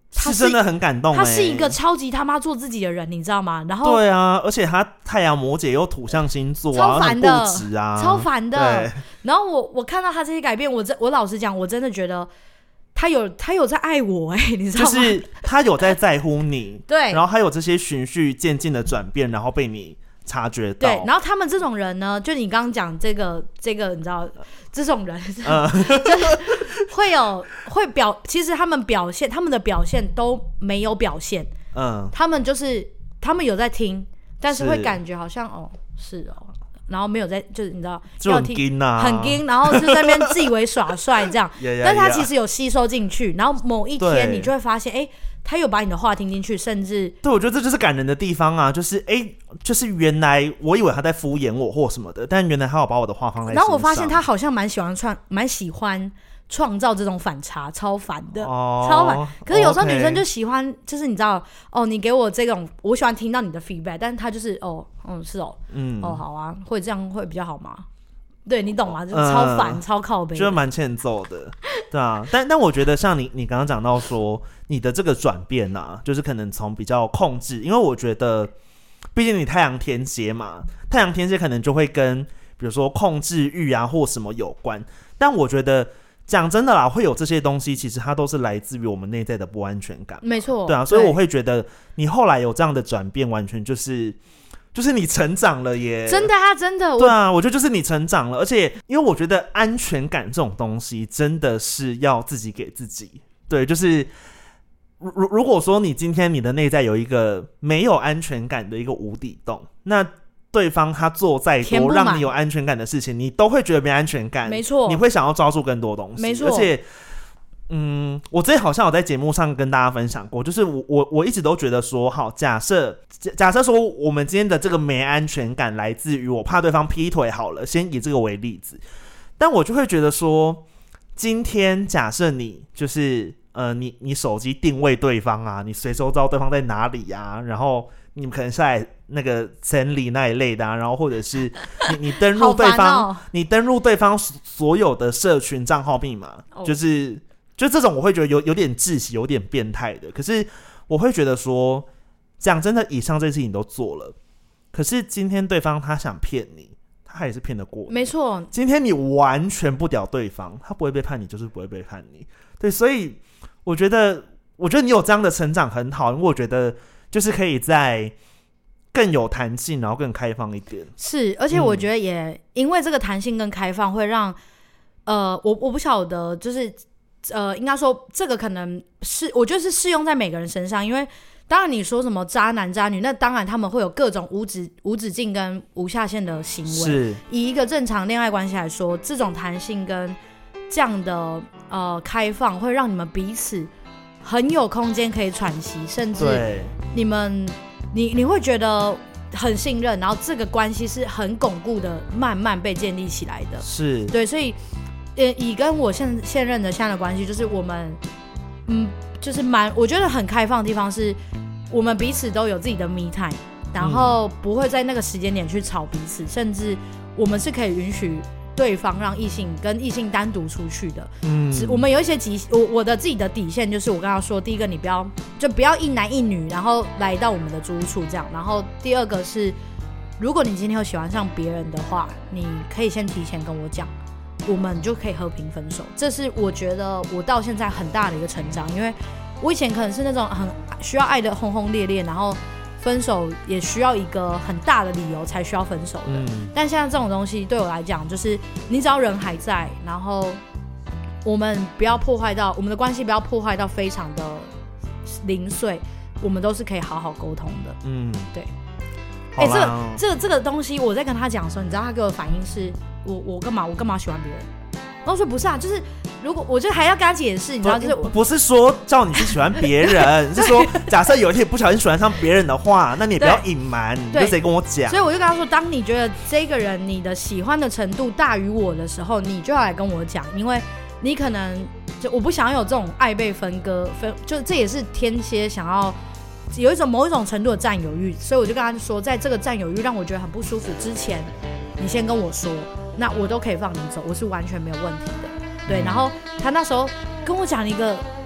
是真的很感动他是一个超级他妈做自己的人，你知道吗？然后对啊，而且他太阳摩羯又土象星座啊， 超烦的， 很固执啊， 超烦的。然后我看到他这些改变，我老实讲，我真的觉得他有在爱我你知道吗？就是他有在乎你， 对， 然后他有这些循序渐进的转变，然后被你察觉到。 对，然后他们这种人呢，就你刚刚讲这个，你知道，这种人就是其实他们的表现都没有表现，他们有在听，但是会感觉好像是然后没有在，就是你知道， 就很硬啊， 很硬，然后就在那边自以为耍帅这样，但是他其实有吸收进去，然后某一天你就会发现，他有把你的话听进去，甚至对，我觉得这就是感人的地方啊，就是就是原来我以为他在敷衍我或什么的，但原来他有把我的话放在心上， 然后我发现他好像蛮喜欢创造这种反差，超烦的，超烦。可是有时候女生就喜欢，就是你知道，你给我这种，我喜欢听到你的 feedback， 但是他就是是好啊，会这样会比较好吗？对，你懂吗？就超烦，超靠北， 觉得蛮欠揍的，对啊。但我觉得像你刚刚讲到说你的这个转变啊，就是可能从比较控制，因为我觉得毕竟你太阳天蝎嘛，太阳天蝎可能就会跟比如说控制欲啊或什么有关，但我觉得。讲真的啦，会有这些东西，其实它都是来自于我们内在的不安全感。 没错， 对啊，所以我会觉得你后来有这样的转变，完全就是你成长了耶！ 真的啊，真的。 对啊，我觉得就是你成长了，而且因为我觉得安全感这种东西真的是要自己给自己。对，就是如果说你今天你的内在有一个没有安全感的一个无底洞，那对方他做再多让你有安全感的事情，你都会觉得没安全感。 没错， 你会想要抓住更多东西。 没错， 而且，我之前好像有在节目上跟大家分享过，就是我一直都觉得说，好，假设说我们今天的这个没安全感来自于我怕对方劈腿，好了，先以这个为例子，但我就会觉得说，今天假设你就是你手机定位对方啊，你随手知道对方在哪里啊，然后你们可能是来那个整理那一类的啊，然后或者是你登入对方，你登入对方所有的社群账号密码，就这种我会觉得有点窒息，有点变态的。可是我会觉得说，讲真的，以上这些事情都做了，可是今天对方他想骗你，他还是骗得过你。 没错， 今天你完全不屌对方，他不会背叛你，就是不会背叛你。对，所以我觉得你有这样的成长很好，因为我觉得就是可以在更有弹性，然后更开放一点。 是，而且我觉得也因为这个弹性跟开放，会让我不晓得，就是应该说这个可能是我觉得是适用在每个人身上，因为当然你说什么渣男渣女，那当然他们会有各种无止境跟无下限的行为。 是，以一个正常恋爱关系来说，这种弹性跟这样的开放，会让你们彼此很有空间可以喘息，甚至你会觉得很信任，然后这个关系是很巩固的，慢慢被建立起来的。 是， 对，所以以跟我现任的关系，就是我们就是我觉得很开放的地方是，我们彼此都有自己的 me time， 然后不会在那个时间点去吵彼此，甚至我们是可以允许对方让跟异性单独出去的。我们有一些我的自己的底线，就是我刚刚说，第一个你不要一男一女，然后来到我们的住处这样。然后第二个是，如果你今天有喜欢上别人的话，你可以先提前跟我讲，我们就可以和平分手。这是我觉得我到现在很大的一个成长，因为我以前可能是那种很需要爱的轰轰烈烈，然后分手也需要一个很大的理由才需要分手的。但现在这种东西对我来讲，就是你只要人还在，然后我们不要破坏到我们的关系，不要破坏到非常的零碎，我们都是可以好好沟通的。对。这个东西我在跟他讲的时候，你知道他给我的反应是我干嘛喜欢别人？然后说不是啊，就是如果我就还要跟他解释，你知道，就是不是说叫你去喜欢别人，是说假设有一天不小心喜欢上别人的话，那你也不要隐瞒，你就直接跟我讲。 所以我就跟他说，当你觉得这个人你的喜欢的程度大于我的时候，你就要来跟我讲，因为你可能就我不想要有这种爱被分割，就这也是天蝎想要有某一种程度的占有欲，所以我就跟他说，在这个占有欲让我觉得很不舒服之前，你先跟我说，那我都可以放你走，我是完全没有问题的。对，然后他那时候跟我讲一个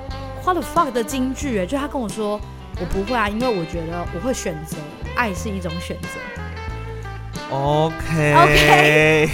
what the fuck 的金句哎，就他跟我说我不会啊，因为我觉得我会选择，爱是一种选择。 OK，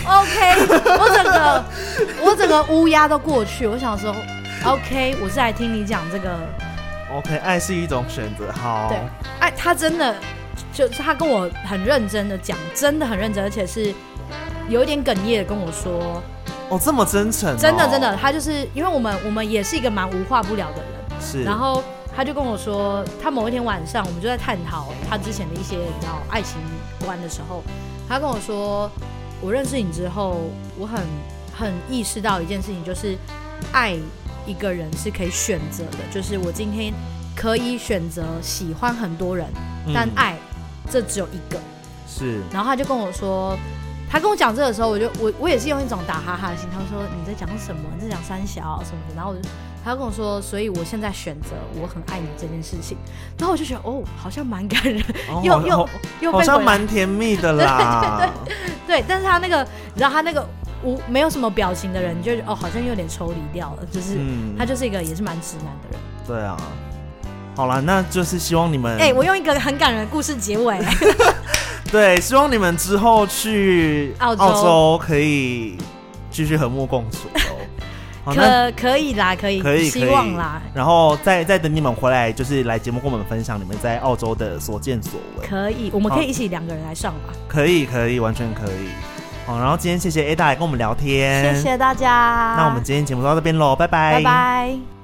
我整个乌鸦都过去，我想说 OK， 我是来听你讲这个。 OK， 爱是一种选择，好。 对，爱他真的就是他跟我很认真的讲，真的很认真，而且是有一点哽咽的跟我说。 哦，这么真诚、哦。 真的，他就是因为我们也是一个蛮无话不聊的人， 是。 然后他就跟我说，他某一天晚上我们就在探讨他之前的一些你知道爱情观的时候。他跟我说，我认识你之后，我很意识到一件事情，就是爱一个人是可以选择的，就是我今天可以选择喜欢很多人，但爱这只有一个。 是。 然后他就跟我说，他跟我讲这个的时候，我也是用一种打哈哈的心，他说你在讲什么？你在讲三小什么的，然后他跟我说，所以我现在选择我很爱你这件事情，然后我就觉得哦，好像蛮感人，又好像蛮甜蜜的啦。 对，但是他那个，你知道他那个没有什么表情的人，就哦好像有点抽离掉了，就是、他就是一个也是蛮直男的人。 对啊，好啦，那就是希望你们， 我用一个很感人的故事结尾。 对，希望你们之后去澳洲可以继续和睦共处。 可以啦，可以，希望啦。 然后再等你们回来，就是来节目跟我们分享你们在澳洲的所见所闻。 可以，我们可以一起2个人来上吧。 可以，完全可以。好，然后今天谢谢 Ada 来跟我们聊天， 谢谢大家。 那我们今天节目到这边喽，拜拜， 拜拜。